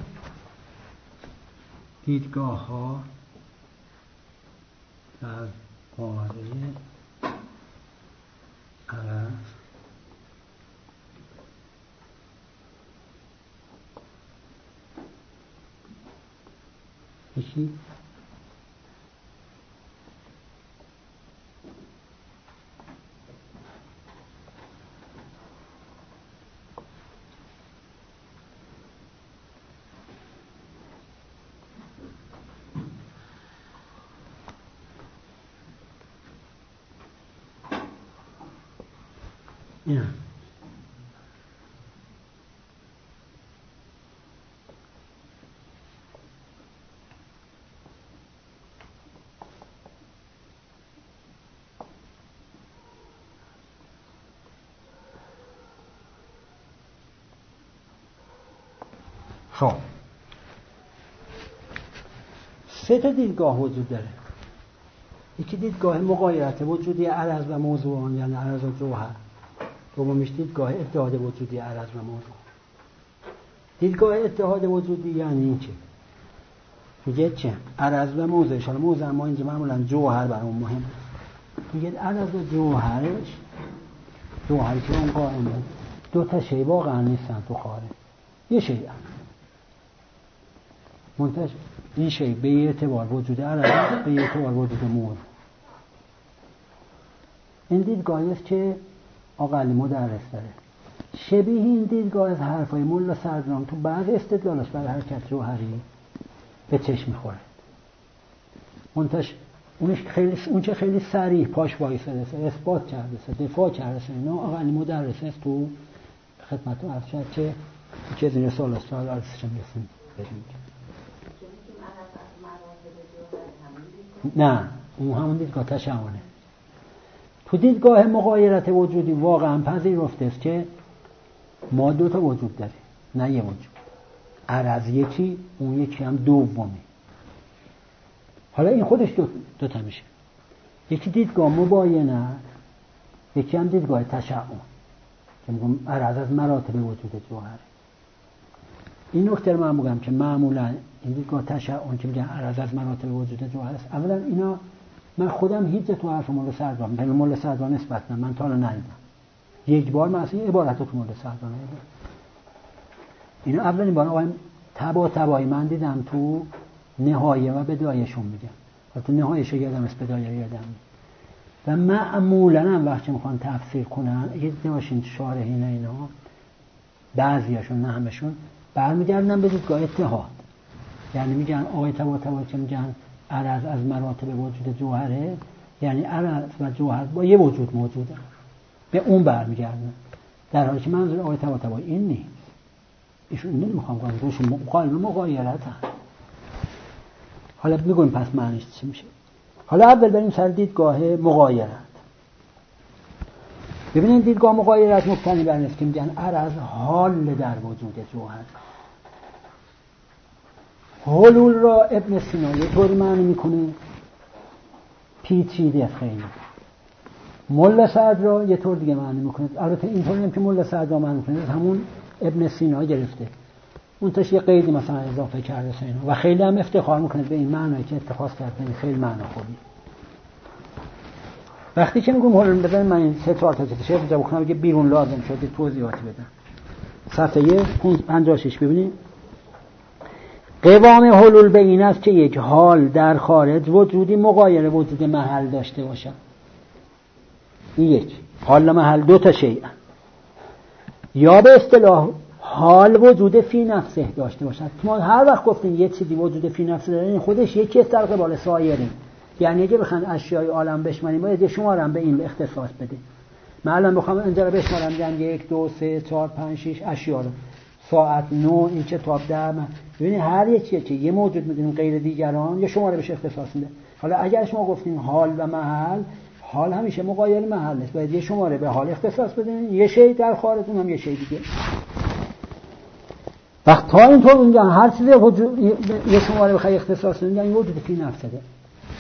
دیدگاه ها در باره عرض یکی این خب سه تا دیدگاه وجود داره. یکی دیدگاه مغایرت وجودی عرض و موضوع، یعنی عرض و جوهر. دومیش دیدگاه اتحاد وجودی عرض و موضوع. دیدگاه اتحاد وجودی یعنی این چه؟ میگه چه؟ عرض و موضوعش، حالا موضوع ما اینجا معمولا جوهر برامون مهمه. میگه عرض و جوهرش، جوهری که اون قائمه، دو تا شی واقعا نیستن تو خارج. یه شی منتج این شی به اعتبار وجود عرض، به اعتبار وجود موضوع. این دیدگاهی است که آقا علی مدرس داره. شبیه این دیدگاه از حرفای ملا صدرام تو بعض استدلالش برای حرکت جوهری به چشم میخوره. اون چه خیلی صریح پاش وایساده، اثبات کرده، دفاع کرده. اینا آقا علی مدرس است تو خدمت عرض شد که از این رسال است حالا عرضش هم رسیم بدیم. نه اون همون دیدگاه تشعونه. تو دیدگاه مغایرت وجودی واقعا پذیرفته است که ما دو تا وجود داریم، نه یه وجود. عرض یکی، اون یکی هم دومی. حالا این خودش دو تا میشه. یکی دیدگاه مباینه، یکی هم دیدگاه تشعن که میگم عرض از مراتب وجود جوهره. این نکته رو من میگم که معمولا این دیدگاه تشعن که میگن عرض از مراتب وجود جوهر است، اولا اینا من خودم هیچ تو حرف مولا صدرام به مولا صدرام نسبت من تا الان ندیدم. یک بار من اصلا عبارت تو مولا صدرام ندیدم. اینا اولین بار آقای تبایی من دیدم تو نهایه و بدایشون میگم. البته نهایه‌شو یادم است، بدایه یادم و معمولا هم وقتی میخوان تفسیر کنن اگه دیده باشین شارحین اینا بعضیاشون نه همشون برمیگردن به دیدگاه اتحاد. یعنی میگن آقای تبایی که میگن عرض از مراتب وجود جوهره، یعنی عرض و جوهر با یه وجود موجوده، به اون برمیگردن. در حالی که منظور آقای تبایی این نیست. ایشون نمیخوام کنم روش قائل مغایرت هم. حالا میگویم پس معنیش چی میشه. حالا اول بریم سر دیدگاه مغایرت. ببینید دیدگاه مغایرت مبتنی بر است که میگن عرض حال در وجود جوهر. حلول را ابن سینا یه طوری معنی میکنه پیچیده خیلی، ملا سعد را یه طور دیگه معنی میکنه. البته اینطوری هم که ملا سعد را معنی میکنه همون ابن سینا گرفته، اون تاش یه قیدی مثلا اضافه کرده سینا و خیلی هم افتخار میکنه به این معنی که اتخاذ کرده. خیلی معنی خوبی. وقتی که میگم حلول بزنید من این سه چهار تا چیز جواب کنم که بیرون لازم شده توضیحاتی بدم. صفحه 56 ببینید. قوام حلول به این است که یک حال در خارج وجودی مغایر وجود محل داشته باشد. این یک حال محل دو تا شیء، یا به اصطلاح حال وجود فی نفسه داشته باشد. ما هر وقت گفتیم یه چیزی وجود فی نفسه داره، این خودش یکی است در قبال سایرین. یعنی اگه بخوان اشیای عالم بشماریم باید یه شمارم به این اختصاص بده. من الان بخوام اینجا رو بشمارم میگم 1 2 3 4 5 6 اشیا رو، ساعت 9 این کتاب 10. ببینید هر یکی که یه موجود میدونیم غیر دیگران یه شماره بهش اختصاص میده. حالا اگر شما گفتیم حال و محل، حال همیشه مغایر محل است، باید یه شماره به حال اختصاص بدین، یه شی در خارج اونم یه شی دیگه. وقت تا اینطور میگن هر چیزی وجود یه شماره بخوای اختصاص بدین این وجود فی نفسه ده.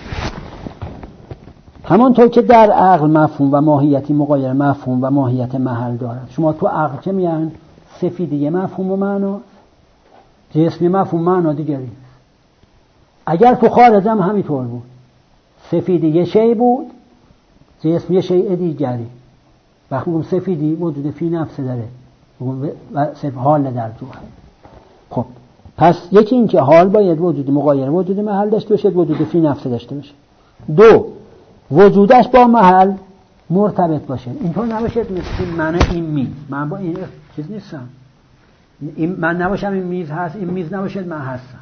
همانطور که در عقل مفهوم و ماهیتی مغایر مفهوم و ماهیت محل دارد. شما تو عقل که میگن سفیدی مفهوم و معنا، جسمی مفهوم معنا دیگری. اگر تو خارج هم همینطور بود، سفیدی یه شی بود، جسم یه شی دیگری. وقتی میگم سفیدی وجود فی نفسه داره و صرف حال در جوهر. خب پس یکی این که حال باید وجود مغایر وجود محل داشته باشه، وجود فی نفسه داشته باشه. دو، وجودش با محل مرتبط باشه. اینطور نباشه مثل من این میز، من با این چیز نیستم، من نباشم این میز هست، این میز نباشه من هستم.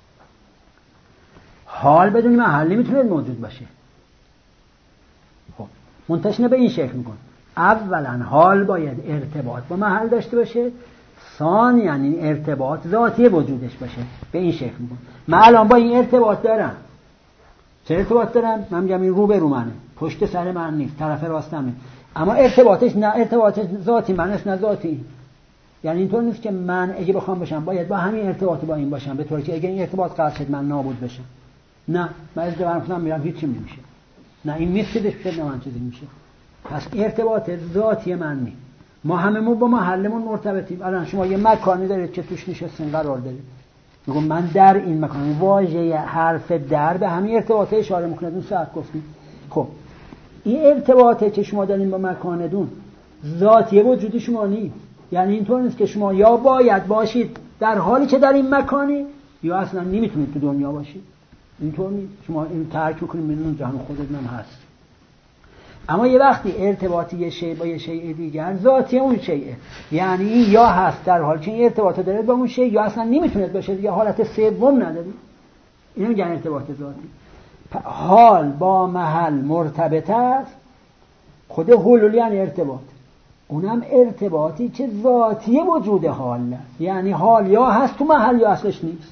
حال بدون محل نمیتونه موجود باشه. خب منتشنه به این شکل میکن. اولا حال باید ارتباط با محل داشته باشه، ثانیاً یعنی ارتباط ذاتی وجودش باشه. به این شکل میگم من الان با این ارتباط دارم. چه ارتباط دارم؟ من میگم این رو به رو منه، پشت سر من نیست، طرف راستمه، اما ارتباطش نه ارتباط ذاتی من است نه ذاتی. یعنی اینطور نیست که من اگه بخوام باشم باید با همین ارتباط با این باشم، به طوری که اگه این ارتباط قطع شد من نابود بشم. نه، من از جوانم میرم هیچی نمیشه. نه این میفسدش شد، نه من چیزی میشه. پس ارتباط ذاتی من نیست. ما هممون با محلمون مرتبطیم. الان شما یه مکانی دارید که توش نشستین قرار دارید، میگم من در این مکان، واژه حرف در به همین ارتباطه اشاره میکنه. اون ساعت گفتیم خب این ارتباطه که شما دارین با مکانتون ذاتی وجود شما نیست. یعنی اینطور نیست که شما یا باید باشید در حالی که در این مکانی یا اصلا نمیتونید تو دنیا باشید. اینطور نیست. شما این ترک میکنید میدونید جهان خودتون هم هست. اما یه وقتی ارتباطی یه شی با یه شی دیگر ذاتی اون شیء، یعنی یا هست در حالی که این ارتباط داره با اون شی یا اصلا نمیتونه باشه، یا حالت سوم نداره. اینو میگن ارتباط ذاتی. حال با محل مرتبط است. خود حلول یعنی ارتباط، اونم ارتباطی که ذاتی وجود حال است. یعنی حال یا هست تو محل یا اصلش نیست.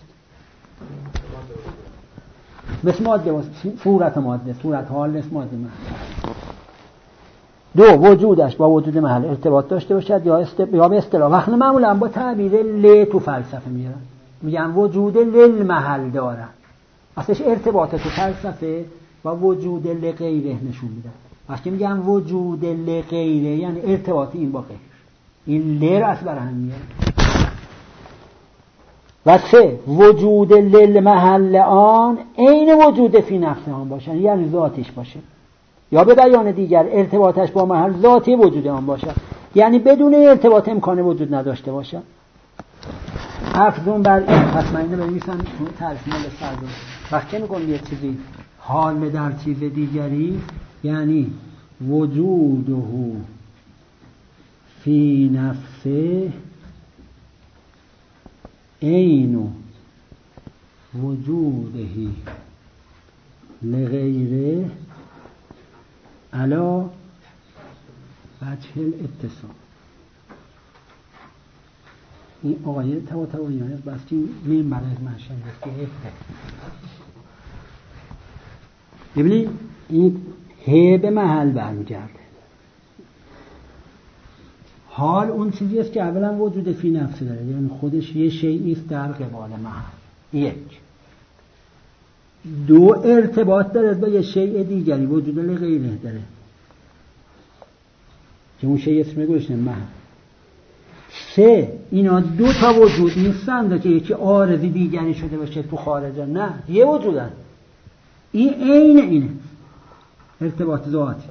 مثل ماده، صورت ماده، صورت حال نیست، ماده محل. دو، وجودش با وجود محل ارتباط داشته باشد یا به اصطلاح وقت معمولا با تعبیر ل تو فلسفه میارن، میگن وجود لل محل داره. اصلش ارتباط تو فلسفه و وجود ل غیره نشون میده. وقتی میگن وجود ل غیره یعنی ارتباط این با غیر، این ل را برای هم میاره. و سه، وجود لل محل آن عین وجود فی نفس آن باشه، یعنی ذاتش باشه. یا به بیان دیگر ارتباطش با محل ذاتی وجود آن باشه، یعنی بدون ارتباط امکان وجود نداشته باشه. افزون بر این، پس من اینو بنویسم تعریف مال سردون. وقتی میگم یه چیزی حال در چیز دیگری یعنی وجوده فی نفسه عین وجوده لغیره علا وجه الاتصال. این آقای تواتویانه بستی میم برای من شنید که افته. ببینید این ه به محل برمیگرده. حال اون چیزی است که اولا وجود فی نفسه داره، یعنی خودش یه شیئی است در قبال محل. یک. دو، ارتباط داره با یه شیء دیگری، وجود لغیره داره که اون شیء اسم گوشن محل. سه، اینا دو تا وجود نیستند که یکی عارضی دیگری شده باشه تو خارجه، نه، یه وجودن. این عین اینه، ارتباط ذاتی.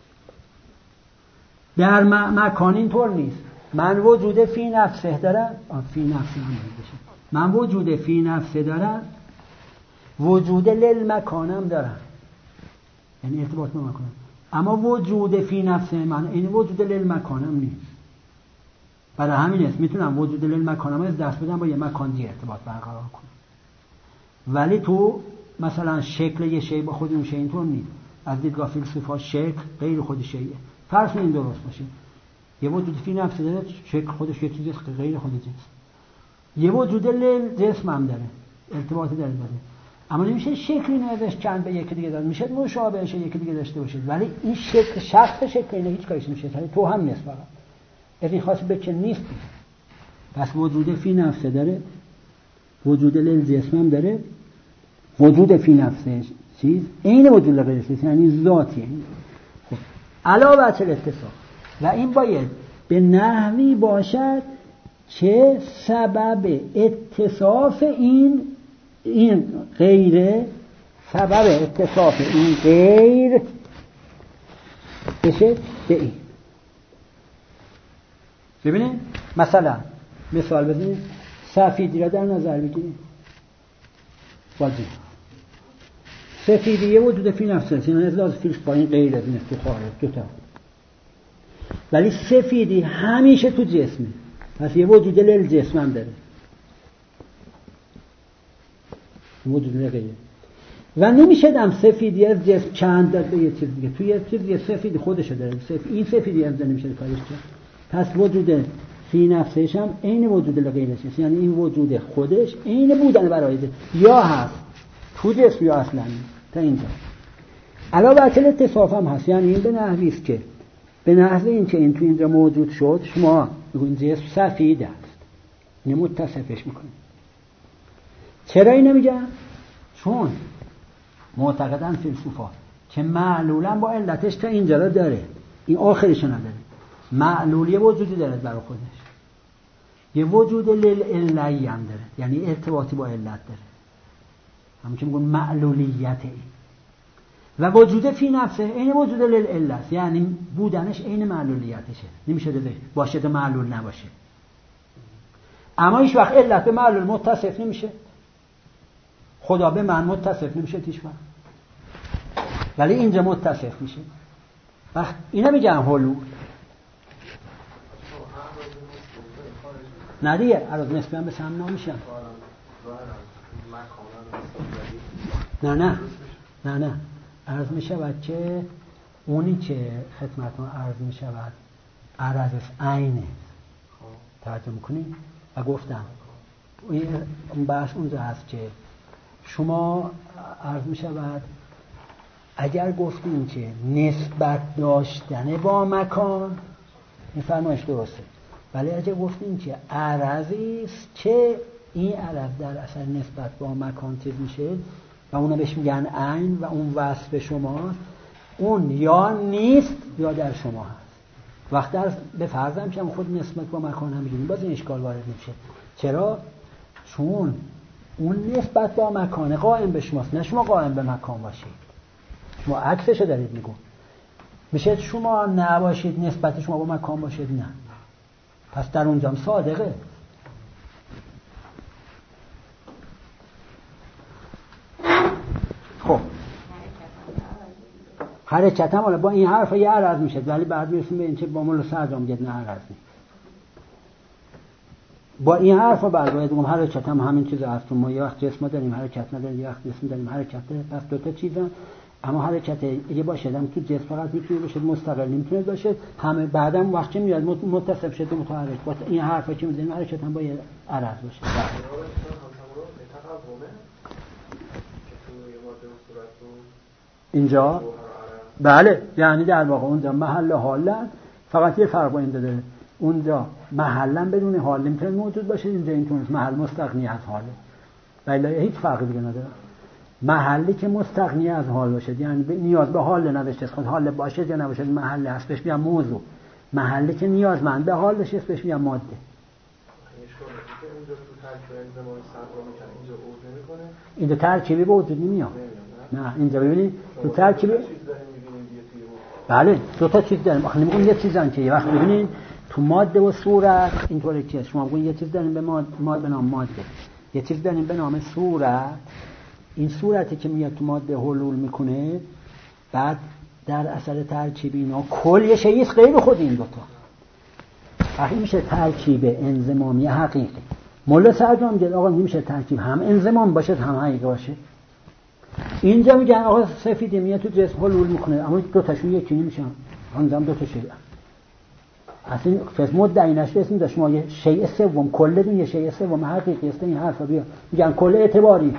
در مکان اینطور نیست. من وجود فی نفسه دارم، فی نفسه هم بشه. من وجود فی نفسه دارم، وجود لل مکانم دارم، یعنی ارتباط با مکانم. اما وجود فی نفسه من این وجود لل مکانم نیست. برای همین است میتونم وجود لل مکانم از دست بدم با یه مکان دیگه ارتباط برقرار کنم. ولی تو مثلا شکل یه شی با خود اون شی اینطور نیست. از دیدگاه فیلسوفا شکل غیر خود شیه. فرض این درست باشه، یه وجود فی نفسه داره، شکل خودش یه چیزی است غیر خود جنس. یه وجود لل جسم هم داره، ارتباطی داره. اما نمیشه شکلی ازش چند به یکی دیگه داد، میشه مشابهش یکی دیگه داشته باشید، ولی این شکل شخص شکل اینه هیچ کاریش نمیشه. یعنی تو هم نیست، فقط از این خاص بچه نیست. پس وجود فی نفسه داره، وجود لل جسم هم داره، وجود فی نفسه چیز عین وجود لغیره است، یعنی ذاتیه. خب علاوه بر اتصاف، و این باید به نحوی باشد که سبب اتصاف این غیره، سبب اتصاف این غیر بشه به این. ببینید مثلا مثال بزنید، سفیدی را در نظر بگیرید. بازی سفیدی یه وجود فی نفسه است، یعنی از فیلش با این غیر از این تو خارج دوتا، ولی سفیدی همیشه تو جسمه، پس یه وجود لل جسم هم داره، وجود لغیره. و نمیشه دم سفیدی از جسم چند داد به یه چیز دیگه. توی یه چیز یه سفیدی خودشه داره، این سفیدی از نمیشه کارش کرد. پس وجود فی نفسش هم عین وجود لغیرش است، یعنی این وجود خودش عین بودن برای ده. یا هست تو جسم یا اصلا تا اینجا. علاوه بر کل اتصاف هم هست، یعنی این به نحوی است که به نحوی این که این تو اینجا موجود شد، شما بگوین جسم سفید است، این متصفش میکنید. چرا این نمیگن؟ چون معتقدن فیلسوفا که معلولا با علتش تا اینجا را داره، این آخرش نداره. معلول یه وجودی داره برای خودش، یه وجود للعلی هم داره، یعنی ارتباطی با علت داره، همون که میگن معلولیت این. و وجود فی نفسه این وجود للعلی است، یعنی بودنش این معلولیتشه، نمیشه باشه معلول نباشه. اما هیچ وقت علت به معلول متصف نمیشه، خدا به من متصف نمیشه هیچ وقت، ولی اینجا متصف میشه. وقت اینا میگن حلول. نه دیگه عرض نسبی هم به سمنا میشن. نه عرض میشود که اونی که خدمتون عرض میشود عرض عینه توجه میکنید. و گفتم اون بحث اونجا هست که شما عرض میشود اگر گفتیم که نسبت داشتن با مکان، این فرمایش درسته، ولی اگر گفتیم که عرضی است که این عرض در اثر نسبت با مکان چیز میشه و اونا بهش میگن عین و اون وصف شماست، اون یا نیست یا در شما هست. وقتی به فرضم که خود نسبت با مکان هم میگیم باز این اشکال وارد نمیشه. چرا؟ چون اون نسبت با مکان قائم به شماست، نه شما قائم به مکان باشید. شما عکسشو دارید میگون. میشه شما نباشید نسبت شما با مکان باشید؟ نه. پس در اونجام صادقه. خب حرکت هم با این حرف یه عرض میشه، ولی بعد میرسیم به این که با مولا سرجام گید نه عرض نیست. با این حرف بعد باید بگم حرکت هم همین چیز هست. ما یه وقت جسم داریم حرکت نداریم، یه وقت جسم داریم حرکت داریم. پس دو تا چیزن. اما حرکت اگه باشه هم تو جسم فقط میتونه باشه، مستقل نمیتونه باشه. همه بعدم وقتی میاد متصف شده متحرک. با این حرفا که میزنیم حرکت هم باید عرض باشه. اینجا بله، یعنی در واقع اونجا محل حالن، فقط یه فرق با این داره. اونجا محلن بدون حال نمیتونه موجود باشه، اینجا اینطور محل مستغنی از حاله، ولی هیچ فرقی دیگه نداره. محلی که مستغنی از حال باشه، یعنی نیاز به حال نداشته، خود حال باشه یا نباشه محل هست، بهش میگن موضوع. محلی که نیازمند به حال باشه بهش میگن ماده. اینجا ترکیبی به وجود نمیاد. نه اینجا ببینید تو ترکیبی بله دو تا چیز داریم. آخه نمیگم یه چیزن که یه وقت ببینید تو ماده و صورت اینطوره که شما میگین یه چیز داریم به به نام ماده، یه چیز داریم به نام صورت. این صورتی که میاد تو ماده حلول میکنه، بعد در اثر ترکیب اینا کل یه شیء است غیر خود این دوتا. وقتی میشه ترکیب انضمامی حقیقی. مولا سرجام میگه آقا نمیشه ترکیب هم انضمام باشه هم حقیقی باشه. اینجا میگن آقا سفیدی میاد تو جسم حلول میکنه، اما دو تاشون یکی نمیشن، اونجام دو تا شیء. اصلا فهم مدعی نشه اسم داشت ما یه شیء سوم کل دون یه شیء سوم حقیقی است. این حرفا بیا میگن کل اعتباری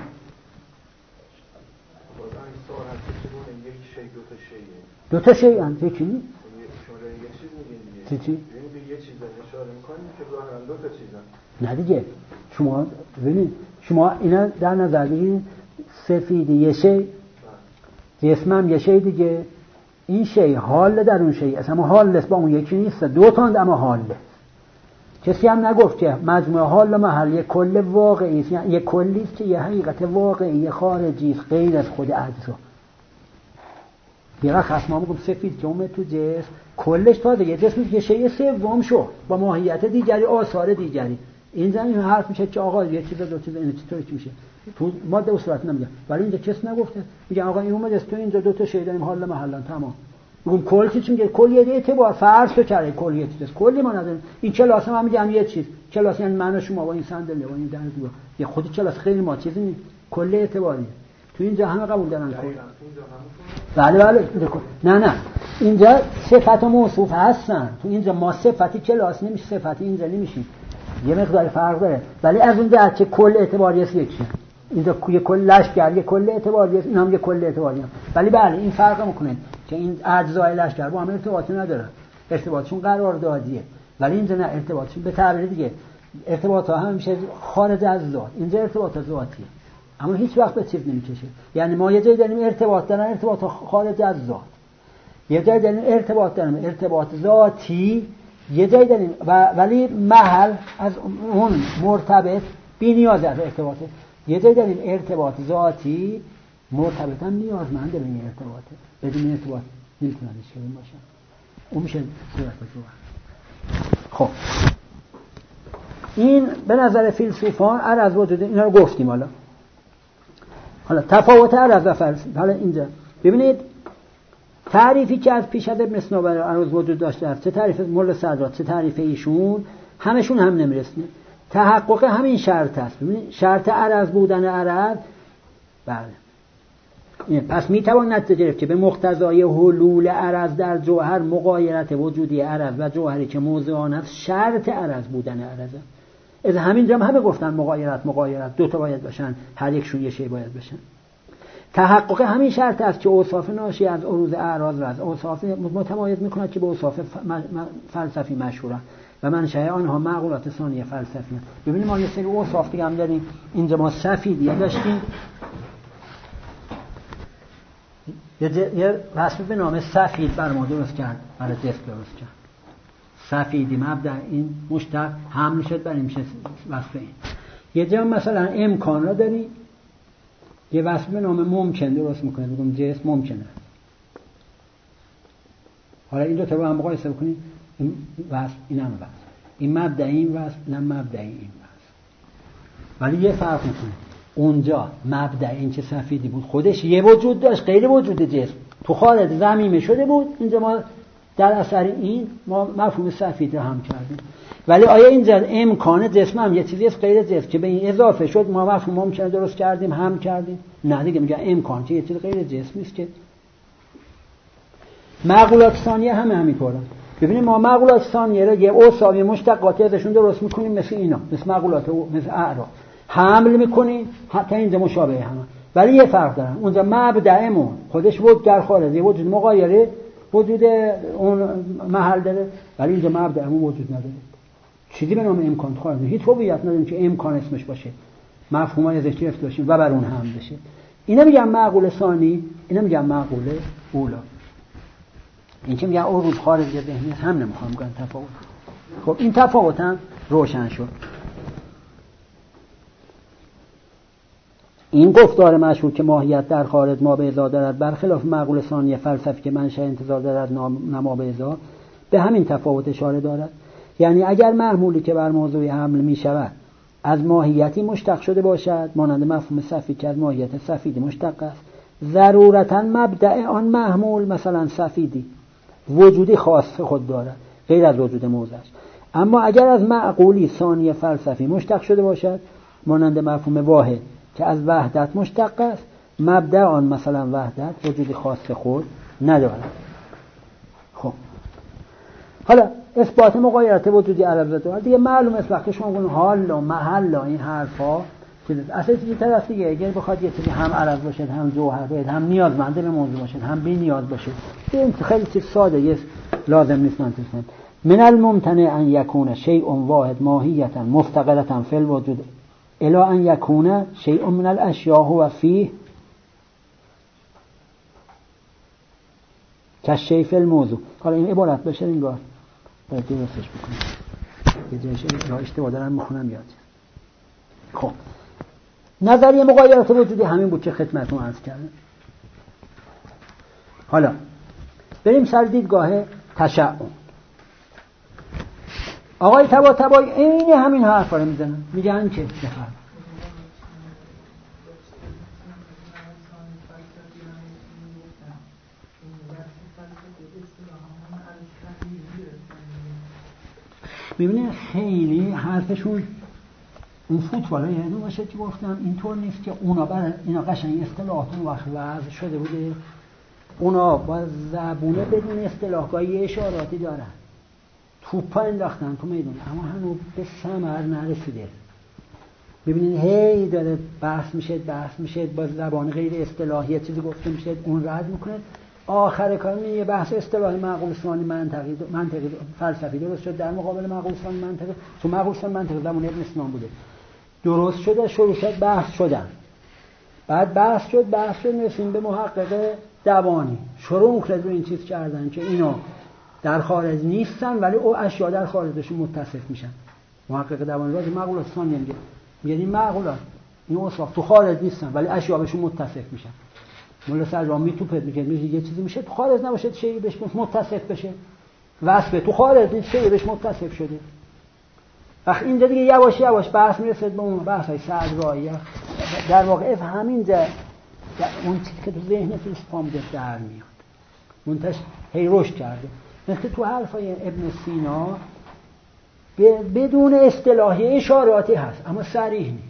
دو تا شیء ان یکی نیست. چی یه چیز اشاره می‌کنید که ظاهرا دو تا چیزن. نه دیگه شما ببینید، شما اینا در نظر بگیرید، سفیدی یه شیء، جسمم یه شیء دیگه. این شیء حال در اون شیء اصلا حال با اون یکی نیست، دو تا اما حاله. کسی هم نگفت که مجموعه حال و محل یک کل واقعی است، یعنی یک کلی است که یه حقیقت واقعی خارجی است غیر از خود اجزا. یه خاص ما میگم سفید که اومد تو جسم کلش تازه یه جسم یه شیء سوم شو با ماهیت دیگری آثار دیگری. اینجا این حرف میشه که آقا یه چیز دو چیز این چطوری میشه تو ماده و صورت نمیگه، ولی اینجا کس نگفته. میگه آقا این اومد تو اینجا دو تا شیء داریم حال محلن تمام. میگم کل چی میگه؟ کل یه اعتبار فرض تو کرده کل یه چیز، کلی ما نداریم. این کلاس هم میگم یه چیز، کلاس یعنی من و شما با این صندلی و این در دیوار، یه خودی کلاس خیلی ما چیزی نیست، کل اعتباری. تو اینجا همه قبول دارن کل. بله نه اینجا صفت و موصوف هستن. تو اینجا ما صفتی کلاس نمیشه، صفتی اینجا نمیشیم، یه مقدار فرق داره. ولی از اون جهت که کل اعتباری است یکیه. اینجا یه کل لشکر یه کل اعتباری است، این هم یه کل اعتباری است. ولی بله این فرق میکنه که این اجزای لشکر با هم ارتباطی ندارن، ارتباطشون قراردادیه. ولی اینجا نه، ارتباطشون به تعبیر دیگه ارتباطها هم میشه خارج از ذات. اینجا ارتباط ذاتیه اما هیچ وقت به چیز نمیکشه. یعنی ما یه جایی داریم ارتباط دارن، ارتباط خارج از ذات، یه جایی داریم ارتباط داریم، ارتباط ذاتی، یه جایی داریم ولی محل از اون مرتبط بی نیاز از ارتباطه، یه جایی داریم ارتباط ذاتی مرتبط هم نیازمنده به این ارتباطه، بدون ارتباط نمیتونن شدن باشن. اون میشه صورت ذات. خب این به نظر فیلسوفان عرض وجود اینا رو گفتیم. حالا تفاوت عرض و فلسفه. حالا اینجا ببینید تعریفی که از پیش از ابن صنوبر عرض وجود داشته است، چه تعریف مول صدرات چه تعریف ایشون، همشون هم نمیرسونه. تحقق همین شرط است. ببینید شرط عرض بودن عرض، بله پس میتوان نتیجه گرفت که به مقتضای حلول عرض در جوهر مغایرت وجودی عرض و جوهری که موضوعان است شرط عرض بودن عرض. از همینجا همه گفتن مغایرت دو تا باید باشن، هر یکشون یه شی باید باشن. تحقق همین شرط است که اوصاف ناشی از عروض اعراض را از اوصاف متمایز میکند که به اوصاف فلسفی مشهورند و منشأ آنها معقولات ثانیه فلسفی هست. ببینید ما یه سری اوصاف دیگه هم داریم. اینجا ما سفیدیه داشتیم، یه وصف به نام سفید بر ما درست کرد، برای جسم درست کرد. سفیدی مبدأ این مشتق حمل شد بر این میشه وصف این. یه جا مثلا امکان را داریم، یه وصف به نام ممکن درست میکنه، بگم جسم ممکنه. حالا این دو تا رو هم مقایسه بکنید، این وصف این هم وصف، این مبدأ این وصف، این مبدأ این وصف. ولی یه فرق میکنه، اونجا مبدأ این که سفیدی بود خودش یه وجود داشت غیر وجود جسم، تو خارج ضمیمه شده بود. اینجا ما در اثر این ما مفهوم سفید رو هم کردیم. ولی آیا اینجا امکان جسم هم یه چیزی است غیر جسم که به این اضافه شد ما مفهوم ممکن درست کردیم هم کردیم؟ نه دیگه، میگه امکان که یه چیز غیر جسم نیست که. معقولات ثانیه همینطوره. ببینید ما معقولات ثانیه رو یه اوصاف مشتقاتی ازشون درست میکنیم، مثل اینا، مثل معقولات مثل اعراض حمل میکنیم، حتی اینجا مشابه هم. ولی یه فرق دارن، اونجا مبدأمون خودش وجود در خارج، یه وجود مغایره وجود اون محل داره، ولی اینجا مبدأمون وجود نداره. چیزی به نام امکان خارج، هیچ هویت نداریم که امکان اسمش باشه، مفهومای ازش گرفته باشیم و بر اون هم بشه. اینا میگن معقول ثانی، اینا میگن معقول اولا. این که میگن عروض خارج ذهنی هم نمیخوام بگن تفاوت. خب این تفاوت هم روشن شد. این گفتار مشهور که ماهیت در خارج ما به ازا دارد برخلاف معقول ثانی فلسفی که منشأ انتزاع دارد نما به ازا، به همین تفاوت اشاره دارد. یعنی اگر محمولی که بر موضوع حمل می شود از ماهیتی مشتق شده باشد، مانند مفهوم سفید که از ماهیت سفیدی مشتق است، ضرورتاً مبدأ آن محمول مثلا سفیدی وجودی خاص خود دارد غیر از وجود موضعش. اما اگر از معقولی ثانی فلسفی مشتق شده باشد، مانند مفهوم واحد که از وحدت مشتق است، مبدأ آن مثلا وحدت وجودی خاص خود ندارد. خب حالا اثبات مغایرت وجودی عرض دارد دیگه معلوم است. وقتی شما میگن حال و محل و این حرفا اصلا چیزی طرف دیگه، اگر بخواد یه چیزی هم عرض باشد هم جوهر باشد هم نیازمند به موضوع باشد هم بی نیاز باشد، این خیلی چیز ساده است، لازم نیست من توصیف. من الممتنع ان یکون شیء واحد ماهیتا مفتقرة فی الوجود الی ان یکون شیء من الاشیاء هو فیه کالشیء فی الموضوع. حالا این عبارت بشه این بار باید درستش بکنم، یه جایش اشتباه دارم میخونم یاد. خب نظریه مغایرت وجودی همین بود که خدمتتون عرض کردم. حالا بریم سر دیدگاه تشعب. آقای طباطبایی عین همین حرفا رو میزنن، میگن که میبینه خیلی حرفشون اون فوتبال یعنی باشه که گفتم اینطور نیست که اینا قشنگ اصطلاحات اون وقت وضع شده بوده، اونا با زبونه بدون اصطلاحگاهی اشاراتی دارن، توپا انداختن تو میدون اما هنوز به ثمر نرسیده. ببینید هی داره بحث میشه با زبان غیر اصطلاحی چیزی گفته میشه، اون رد میکنه، آخر کار یه بحث اصطلاحی معقول ثانی منطقی فلسفی درست شد در مقابل معقول ثانی منطقی. تو معقول ثانی منطقی زمان ابن سینا بوده، درست شده، شروع شد بحث شدن، بعد بحث شد رسیم به محقق دوانی، شروع کرد رو این چیز کردن که اینا در خارج نیستن ولی او اشیا در خارجشون متصف میشن. محقق دوانی راجع معقولات ثانی میگه این معقولات این اوصاف تو خارج نیستن ولی اشیا بهشون متصف میشن. مولا سرجان میتوپد میگه یه چیزی میشه تو خارج نباشه چیزی بهش متصف بشه، وصفه تو خارج نیست چیزی بهش متصف شده. وقت اینجا دیگه یواش بحث میرسه به اون بحثای سعدرایی، در واقع همینجا اون چیزی که تو ذهن فیلسوفان در میاد منتش هی رشد کرده. مثل تو حرفای ابن سینا بدون اصطلاحی اشاراتی هست اما صریح نیست.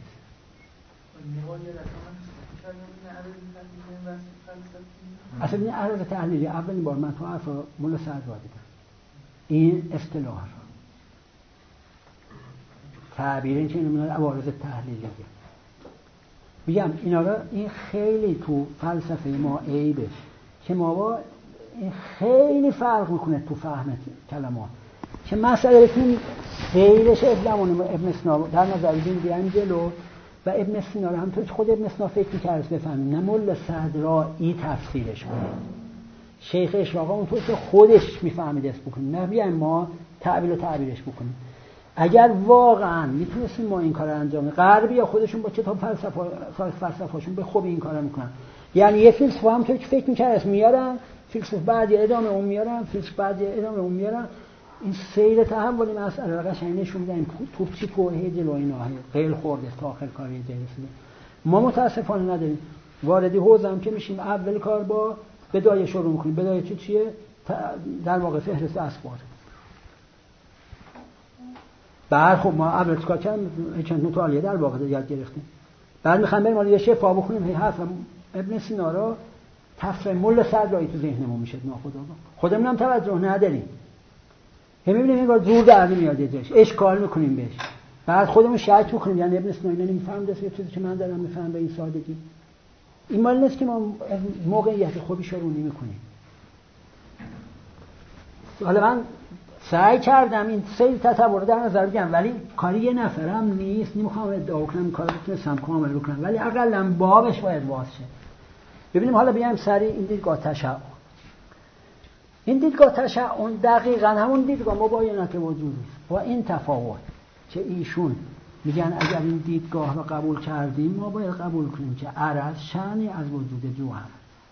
اصلا این عرض تحلیلی اولین بار من تو حرفا مولا سعدرا دیدم این اصطلاح رو تعبیر این چه نمیدونم عوارض تحلیلی میگم اینا رو، این خیلی تو فلسفه ما عیبه که ما با این خیلی فرق میکنه تو فهم کلمات که مسئله بتونیم سیرش ابن سینا در نظر بگیریم جلو و ابن سینا رو همونطور که خود ابن سینا فکر می‌کرد بفهمیم، نه مولا سعدرایی تفسیرش کنه، شیخ اشراقی اونطور که خودش میفهمید است بکنیم، نه بیایم ما تعبیر و تعبیرش بکنیم. اگر واقعا میتونستیم ما این کار رو انجام بدیم، غربی یا خودشون با کتاب فلسفه‌شون به خوبی این کارو میکنن. یعنی یه فیلسوف همونطور که فکر می‌کرد میارن، فیلسوف بعدی ادامه اون میارن، فیلسوف بعدی ادامه اون میارن، این سیر تحولی مسئله رو قشنگ نشون میدن توپ چی پوهه جلو اینا قیل خورده تا آخر کار یه جایی رسیده. ما متاسفانه نداریم. واردی حوزه هم که میشیم اول کار با بدایه شروع میکنیم. بدایه چیه؟ در واقع فهرست اسبار. بعد خب ما اول کار کردیم چند مطالعه در واقع یاد گرفتیم. بعد میخوام بریم یه شفا بخونیم، هی حرف ابن سینا رو تفسیر مولا سعدرایی تو ذهنمون میشه ناخودآگاه. خودمون هم توجه نداریم. می‌بینیم این کار زور در میاد ازش، اشکال میکنیم بهش، بعد خودمون شک میکنیم یعنی ابن سینا اینو نمیفهمه، یه چیزی که من دارم میفهمم به این سادگی. این مال نیست که ما موقعیت خوبی شروع نمی‌کنیم. حالا من سعی کردم این سه تصور در نظر بگیرم ولی کاری یه نفرم نیست، نمیخوام ادعا کنم کارو بتونم کامل بکنم ولی حداقل بابش باید باز شه. ببینیم حالا بیایم سری این دیدگاه تشعع. این دیدگاه تشعع دقیقاً همون دیدگاه مباینت وجود است. و این تفاوت که ایشون میگن اگر این دیدگاه رو قبول کردیم ما باید قبول کنیم که عرض شأنی از وجود جوهر.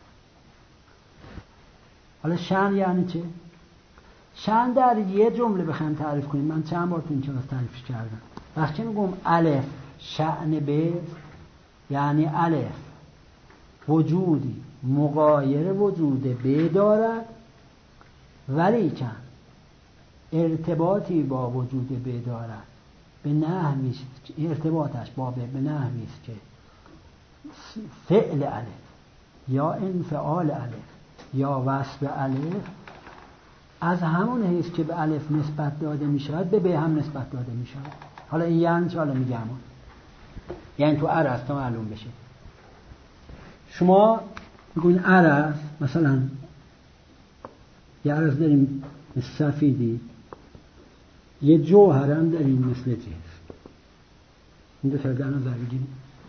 حالا شأن یعنی چه؟ شأن در یه جمله بخوام تعریف کنیم، من چند بار تو این کلاس تعریفش کردم. وقتی میگم الف شأن به یعنی الف وجودی مغایر وجود به دارد ولی که ارتباطی با وجود به دارد به نحوی ارتباطش با به نحوی است که فعل الف یا انفعال الف یا وصف الف از همون حیث که به الف نسبت داده می شود به هم نسبت داده می شود. حالا این یعنی چه؟ حالا میگم یعنی تو عرض تا معلوم بشه. شما میگوین عرض مثلا یه عرض داریم مثل سفیدی، یه جوهر هم داریم مثل چیز. این دو تا در نظر بگیریم.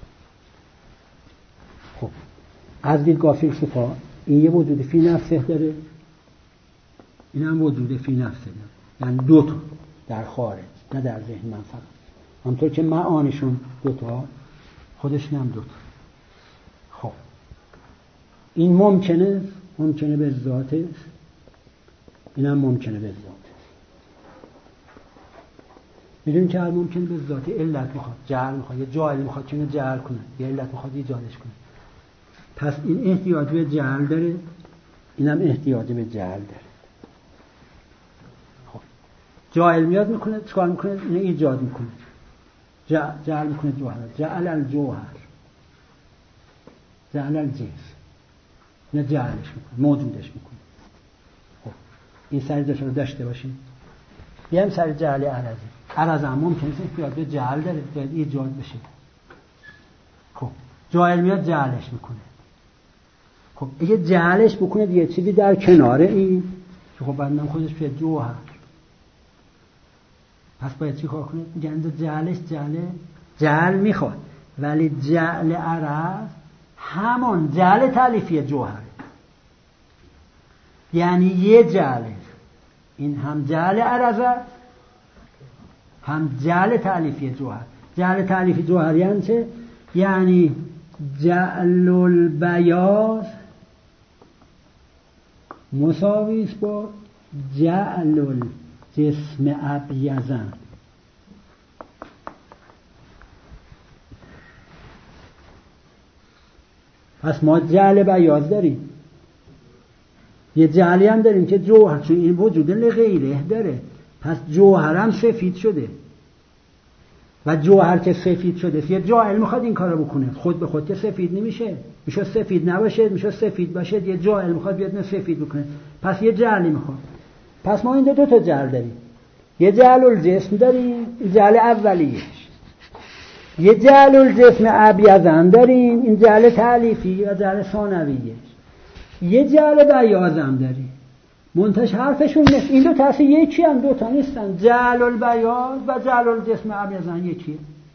خب از دیدگاه فیلسوفا این یه وجود فی نفسه داره، این هم وجود فی نفسه داره، یعنی دو تا در خارج نه در ذهن من فقط. همطور که معانیشون دو تا خودشون هم دو تا. خب این ممکنه به ذات است، این هم ممکنه به ذات است. میدونیم که هر ممکنه به ذات علت میخواد، جعل میخواد، یه جاعل میخواد که اینو جعل کنه، یه علت میخواد ایجادش کنه. پس این احتیاج به جعل داره، این هم احتیاج به جعل داره. خب جاعل میاد میکنه چکار میکنه؟ اینو ایجاد میکنه. جعل میکنه جوهر، جعل الجوهر، جعل الجسم، نه جعلش میکنه، موجودش میکنه. خب این سر رو داشته باشیم. بیایم سر جعل عرضی. عرض هم ممکنه بیاد به جعل داره، باید ایجاد بشه. خب جاعل میاد جعلش میکنه. خب اگه جعلش بکنه یه چیزی در کنار این که خب بعدم خودش به جوهر، پس باید چی کار کنه؟ میگن جعلش جعل میخواد، ولی جعل عرض همان جعل تالیفی جوهره، یعنی یه جعله، این هم جعل عرض هم جعل تالیفی جوهر. جعل تالیفی جوهر یعنی چه؟ یعنی جعل البیاض مساوی است با جعل الجسم ابیضا. پس ما جعل بیاض داریم، یه جعلی هم داریم که جوهر، چون این وجود لغیره داره، پس جوهر هم سفید شده و جوهر که سفید شده یه جاعل میخواد این کارو بکنه، خود به خود که سفید نمیشه، میشه سفید نباشه، میشه سفید باشه، یه جاعل میخواد بیاد سفید بکنه، پس یه جعلی میخواد. پس ما این دو تا جعل داریم، یه جعل الجسم داریم، این جعل اولیهش، یه جعل الجسم ابیضا داریم، این جعل تالیفی یا جعل ثانویهش، یه جعل بیاض هم داریم. منتش حرفشون نیست، این دو تا اصلا یکی هم، دو تا نیستن. جعل البیاض و جعل الجسم ابیضا یکیه،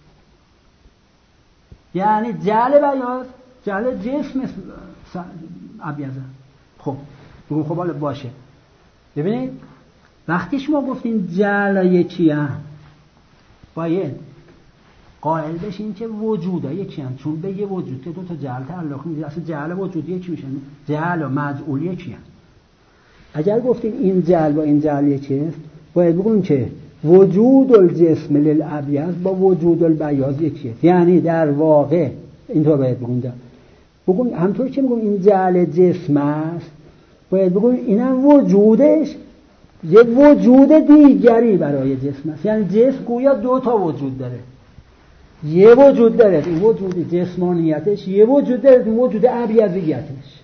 یعنی جعل بیاض جعل جسم ابیضا. خب بگو خب حالا باشه. ببینید وقتی شما گفتین جعل یکی هم، باید قائل بشین که وجود یکی هم، چون به یه وجود که دو تا جعل تعلق میده، اصلا جعل وجود یکی میشن، جعل و مجعول یکی هم. اگر گفتین این جعل و این جعل یکیه، باید بگوین که وجود الجسم للابیض با وجود البیاض یکیه، یعنی در واقع اینطور باید بگوین همطور که میگم این جعل جسم است، باید بگوین اینم وجودش یه وجود دیگری برای جسم است، یعنی جسم گویا دو تا وجود داره، یه وجود داره این وجود جسمانیتش، یه وجود داره این وجود ابیضیتش.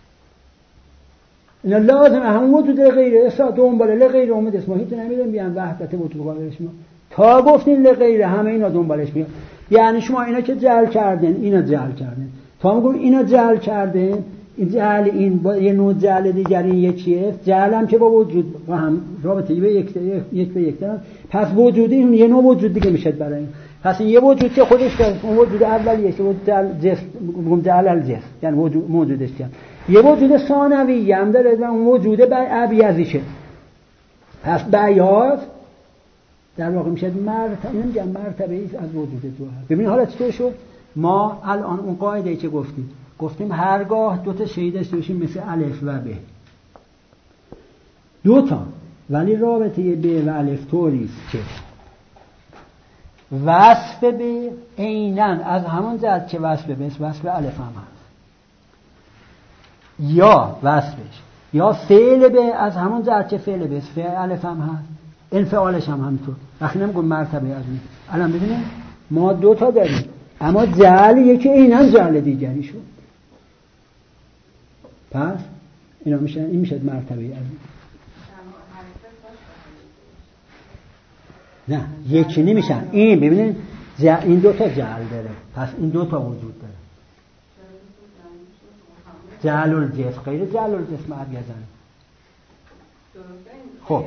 اینا لازمه همون وجود غیره اصلا دنبال لغیره اومد اسم هیچ نمیدونم بیان وحدت وجود قابلش ما تا گفتین لغیره همه اینا دنبالش میاد. یعنی شما اینا که جعل کردن اینا جعل کردن، تا میگم اینا جعل کردن، این جعل این با یه نوع جعل دیگری یکیه، جعل هم که با وجود با هم رابطه یک به یک دارن، پس وجودی این یه نوع وجود دیگه میشه برای این. پس این یه وجود که خودش داره، اون وجود اولیه که وجود جعل الجسم یعنی وجود موجودش کرد، یه وجود ثانوی هم داره و اون وجود ابیضیشه. پس بیاض در واقع میشه مرتبه ای از وجود جوهر. ببین حالا چطور شد؟ ما الان اون قاعده‌ای که گفتیم هرگاه دو تا شی داشته باشیم مثل الف و ب، دو تا، ولی رابطه ب و الف طوری است که وصف ب عیناً از همان جهت که وصف ب است وصف الف هم هست، یا وصفش یا فعل ب از همون جهت که فعل ب است فعل الف هم هست، انفعالش هم همینطور. وقتی نمیگم مرتبه از این، الان ببینید ما دو تا داریم، اما جعل یکی عیناً جعل دیگری شد، پس اینا میشن، این میشه مرتبه از این. نه یکی نمیشن، این ببینید این دو تا جعل داره، پس این دو تا وجود داره، جعل الجسم غیر جعل الجسم ابیضا. خب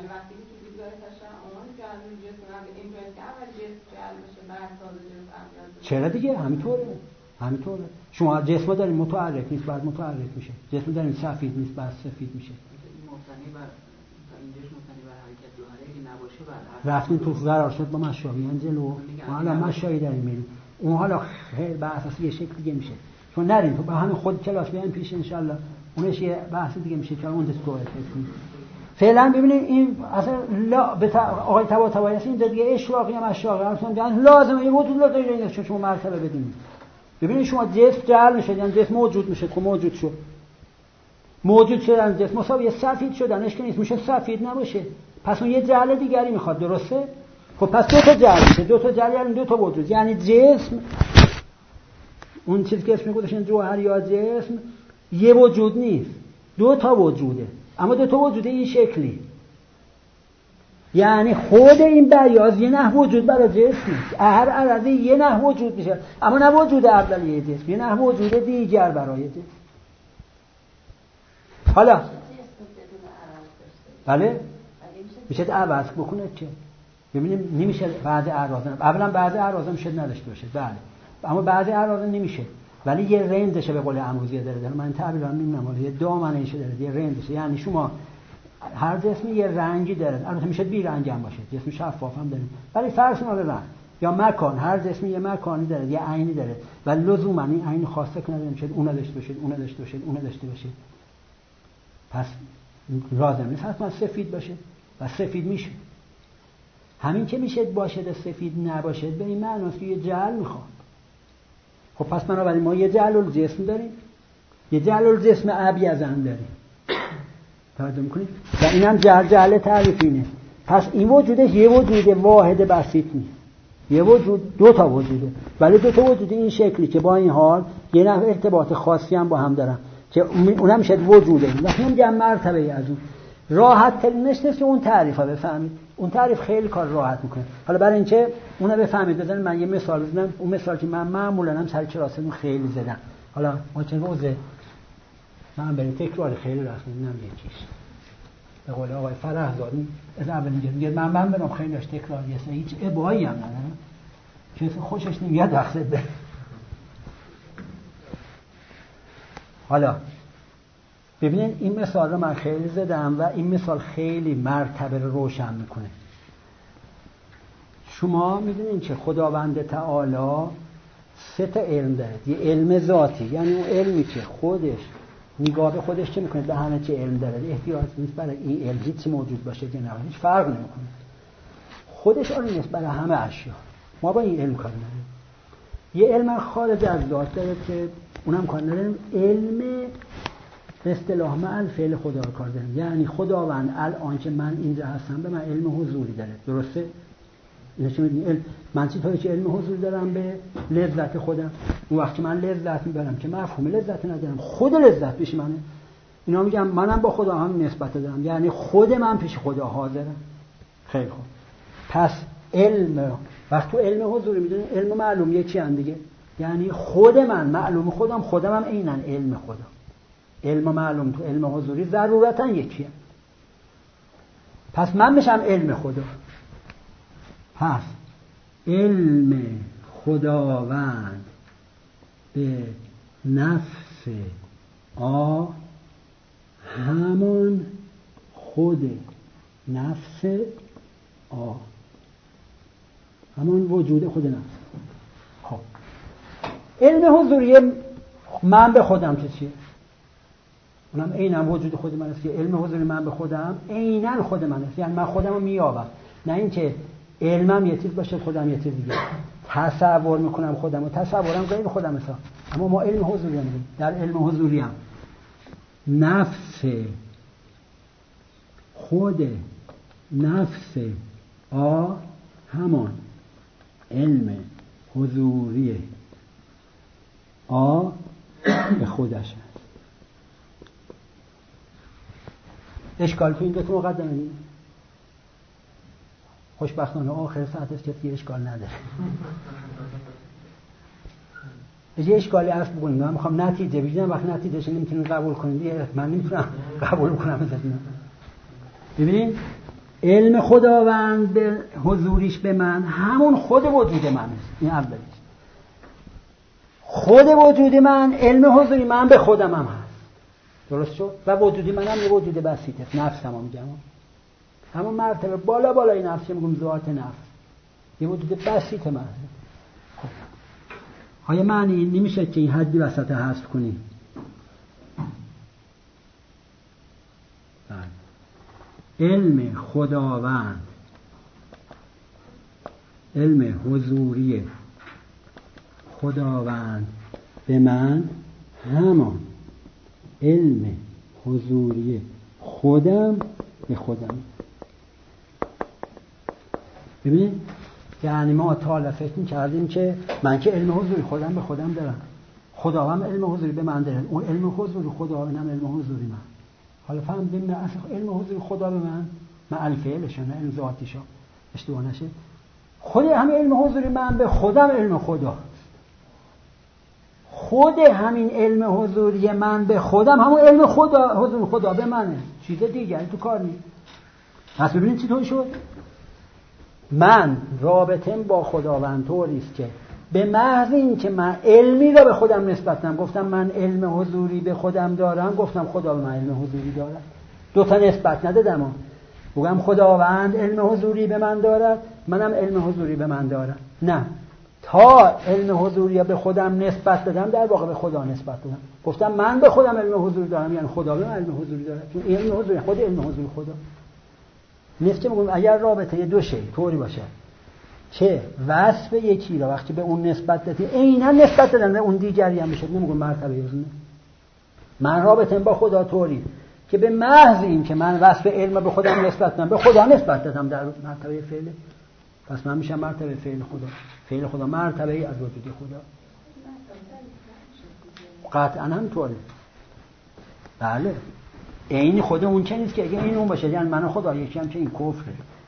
چرا دیگه همینطوره. شما جسم دارین متحرک نیست بعد متحرک میشه، جسم دارین سفید نیست بعد سفید میشه. رفتین تو قرار شد با مشایخ جلو، حالا مشایخ داریم میریم اون، حالا خیلی به اساس یه شکل دیگه میشه، چون نریم تو با همین خود کلاس بیایم پیش انشالله اونش یه بحث دیگه میشه که اون دستور کنیم. فعلا ببینید این اصلا آقای طباطبایی این دیگه اشراقی هم اشراقی هم لازمه یه وجود غیر اینه، چون شما مرتبه بدید. ببینید شما جسم جعل میشه، یعنی جسم موجود میشه که موجود شدن جسم مساوی سفید شدنش که نیست، میشه سفید نباشه، پس اون یه جعل دیگری میخواد، درسته؟ خب پس دو تا جعل میشه، دو تا جعل یعنی دو تا وجود، یعنی جسم، اون چیزی که اسم گذاشتن جوهر یا جسم، یه وجود نیست، دو تا وجوده، اما دو تا وجوده این شکلی. یعنی خود این بیاض یه نحو وجود برای جسم نیست، هر عرضه یه نحو وجود میشه، اما نه وجود اولیه جسم، یه نحو وجود دیگر برای جسم. حالا بله میشه عوض بکنه چه؟ ببینیم نمیشه بعضی اعراض، اولا بعضی اعراض میشه نداشته باشه، بله، اما بعضی اعراض نمیشه، ولی یه رندشه به قول امروزی داره، من تعبیرا میگم یه دامنه‌ایشه داره، یه رندشه. یعنی شما هر جسمی یه رنگی داره، البته میشه بی رنگ هم باشه، جسم شفاف هم داره، ولی فرض کنید رنگ یا مکان، هر جسمی یه مکانی داره، یه عینی داره و لزوما این عین خاصه کنه میشه اون داشته باشه، اون داشته باشه، اون داشته باشه. پس لازم نیست حتما سفید باشه و سفید میشه. همین که میشه باشه سفید نباشه به این معناست که یه جعل میخواد. خب پس بنابراین ما یه جعل الجسم داریم، یه جعل الجسم ابیضن داریم، توجه میکنید؟ و اینم جعل تعریفینه. پس این وجودش یه وجود واحد بسیط نیست، یه وجود دو تا وجوده، ولی دو تا وجود این شکلی که با این حال یه نوع ارتباط خاصی هم با هم دارن که اونم میشه وجوده. وقتی میگم مرتبه از اون راحت ترین نیست اون تعریف ها بفهمید، اون تعریف خیلی کار راحت میکنه. حالا برای اینکه اونو بفهمید بزنید من یه مثال بزنم، اون مثال که من معمولا هم سر کلاسمون خیلی زدم، حالا ما چه روزه من برای تکرار خیلی رسم نمیدونم یکیش به قول آقای فرهزادی از اول میگه من برام خیلی داشت تکرار یه هیچ ابایی هم نداره که خوشش نمیاد دخصت به. حالا ببینید این مثال رو من خیلی زدم و این مثال خیلی مرتبه رو روشن میکنه. شما میدونین که خداوند تعالی سه تا علم داره، یه علم ذاتی یعنی اون علمی که خودش نگاه به خودش چه میکنه به همه چه علم داره، احتیاج نیست برای این علم هیچ موجود باشه که نه هیچ فرق نمیکنه، خودش آن نیست برای همه اشیا. ما با این علم کار نداریم. یه علم خارج از ذات داره که اونم کار نداریم، علم به اصطلاح مع الفعل خدا رو کار داریم. یعنی خداوند الان که من اینجا هستم به من علم حضوری داره، درسته؟ اینا چه میگن؟ من چطوری که علم حضور دارم به لذت خودم، اون وقت که من لذت میبرم که مفهوم لذت ندارم، خود لذت پیش منه. اینا میگم منم با خدا هم نسبت دارم، یعنی خود من پیش خدا حاضرم. خیلی خوب، پس علم وقت تو علم حضوری میدونید علم معلوم یکی هم دیگه، یعنی خود من معلوم خودم هم عیناً علم خدا. علم معلوم تو علم حضوری ضرورتاً یکیه. پس من میشم علم خدا. پس علم خداوند به نفس همون خود نفس همون وجود خود نفس. خب علم حضوری من به خودم چیه؟ اونم عیناً وجود خود من است. علم حضوری من به خودم عیناً خود من است، یعنی من خودم رو میابم، نه اینکه علمم یه چیز باشه خودم یه چیز دیگه. تصور میکنم خودم و تصورم غیر خودم است، اما ما علم حضوری هم در علم حضوری هم نفس خود نفس همان علم حضوری به خودش است. اشکال تو این دو تا مقدمه نیست؟ خوشبختانه آخر ساعت است که اشکال نداره. یه اشکالی هست بگویم، من میخوام نتیجه بگیرم، وقت نتیجهش نمیتونید قبول کنید من نمیتونم قبول کنم ازتون. ببینید علم خداوند به حضوریش به من همون خود وجود من است. این اولیش خود وجود من، علم حضوری من به خودم هم هست، درست شد؟ و وجودی من هم یه وجود بسیطه، نفسم هم میگم همون مرتبه بالای نفس میگم ذات نفس، یه وجود بسیط من. خب های معنی نمیشه که این حدی وسط حذف کنی. علم خداوند، علم حضوری خداوند به من همان علم حضوری خودم به خودم. ببینید یعنی ما تا حالا فکر می‌کردیم که من که علم حضوری خودم به خودم دارم، خدا هم علم حضوری به من داره، اون علم حضوری خدا و اینم علم حضوری من. حالا فهمیدیم نه اصلا علم حضوری خدا به من الفعلش نه علم ذاتیشو اشتباه نشه. خود همین علم حضوری من به خودم علم خدا، خود همین علم حضوری من به خودم همون علم خدا، حضور خدا به منه، چیز دیگری تو کار نیست. پس ببینید چطور شد. من رابطم با خداوند طوری است که به محض این که من علمی را به خودم نسبت دادم، گفتم من علم حضوری به خودم دارم، گفتم خدا به من علم حضوری دارد. دو تا نسبت ندادم، بگم خداوند علم حضوری به من دارد، منم علم حضوری به من دارم. نه، تا علم حضوری به خودم نسبت دادم در واقع به خدا نسبت دادم. گفتم من به خودم علم حضوری دارم، یعنی خدا به من علم حضوری دارد. چون علم حضوری خود علم حضوری خدا. نفت میگم اگر رابطه دو شی طوری باشه که وصف یکی را وقتی به اون نسبت دادی عیناً نسبت دادن به اون دیگری هم بشه، نمیگم مرتبه یزنه. من رابطه با خدا طوری که به محض این که من وصف علم به خودم نسبت دادم به خدا نسبت دادم در مرتبه فعل، پس من میشم مرتبه فعل خدا. فعل خدا مرتبه ای از وجود خدا. قطعاً هم طوره. بله این خود اون چه نیست که اگه این اون باشه یعنی من و خدا یکی هم، که این کفره.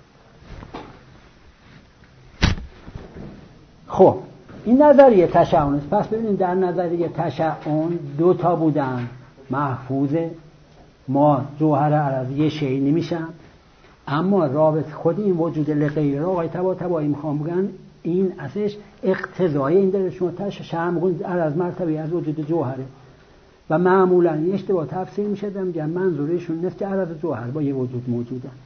خب این نظریه تشعن است. پس ببینید در نظریه تشعن دو تا بودن محفوظه، ما جوهر عرض یه شی نمیشن، اما رابط خود این وجود لغیر را آقای طباطبایی میخوام بگن این ازش اقتضای این داره. شما تشعن میگن عرض مرتبه از وجود جوهره و معمولا اشتباه تفسیر میشه، میگن منظورشون نفت عرض جوهر با یه وجود موجودن.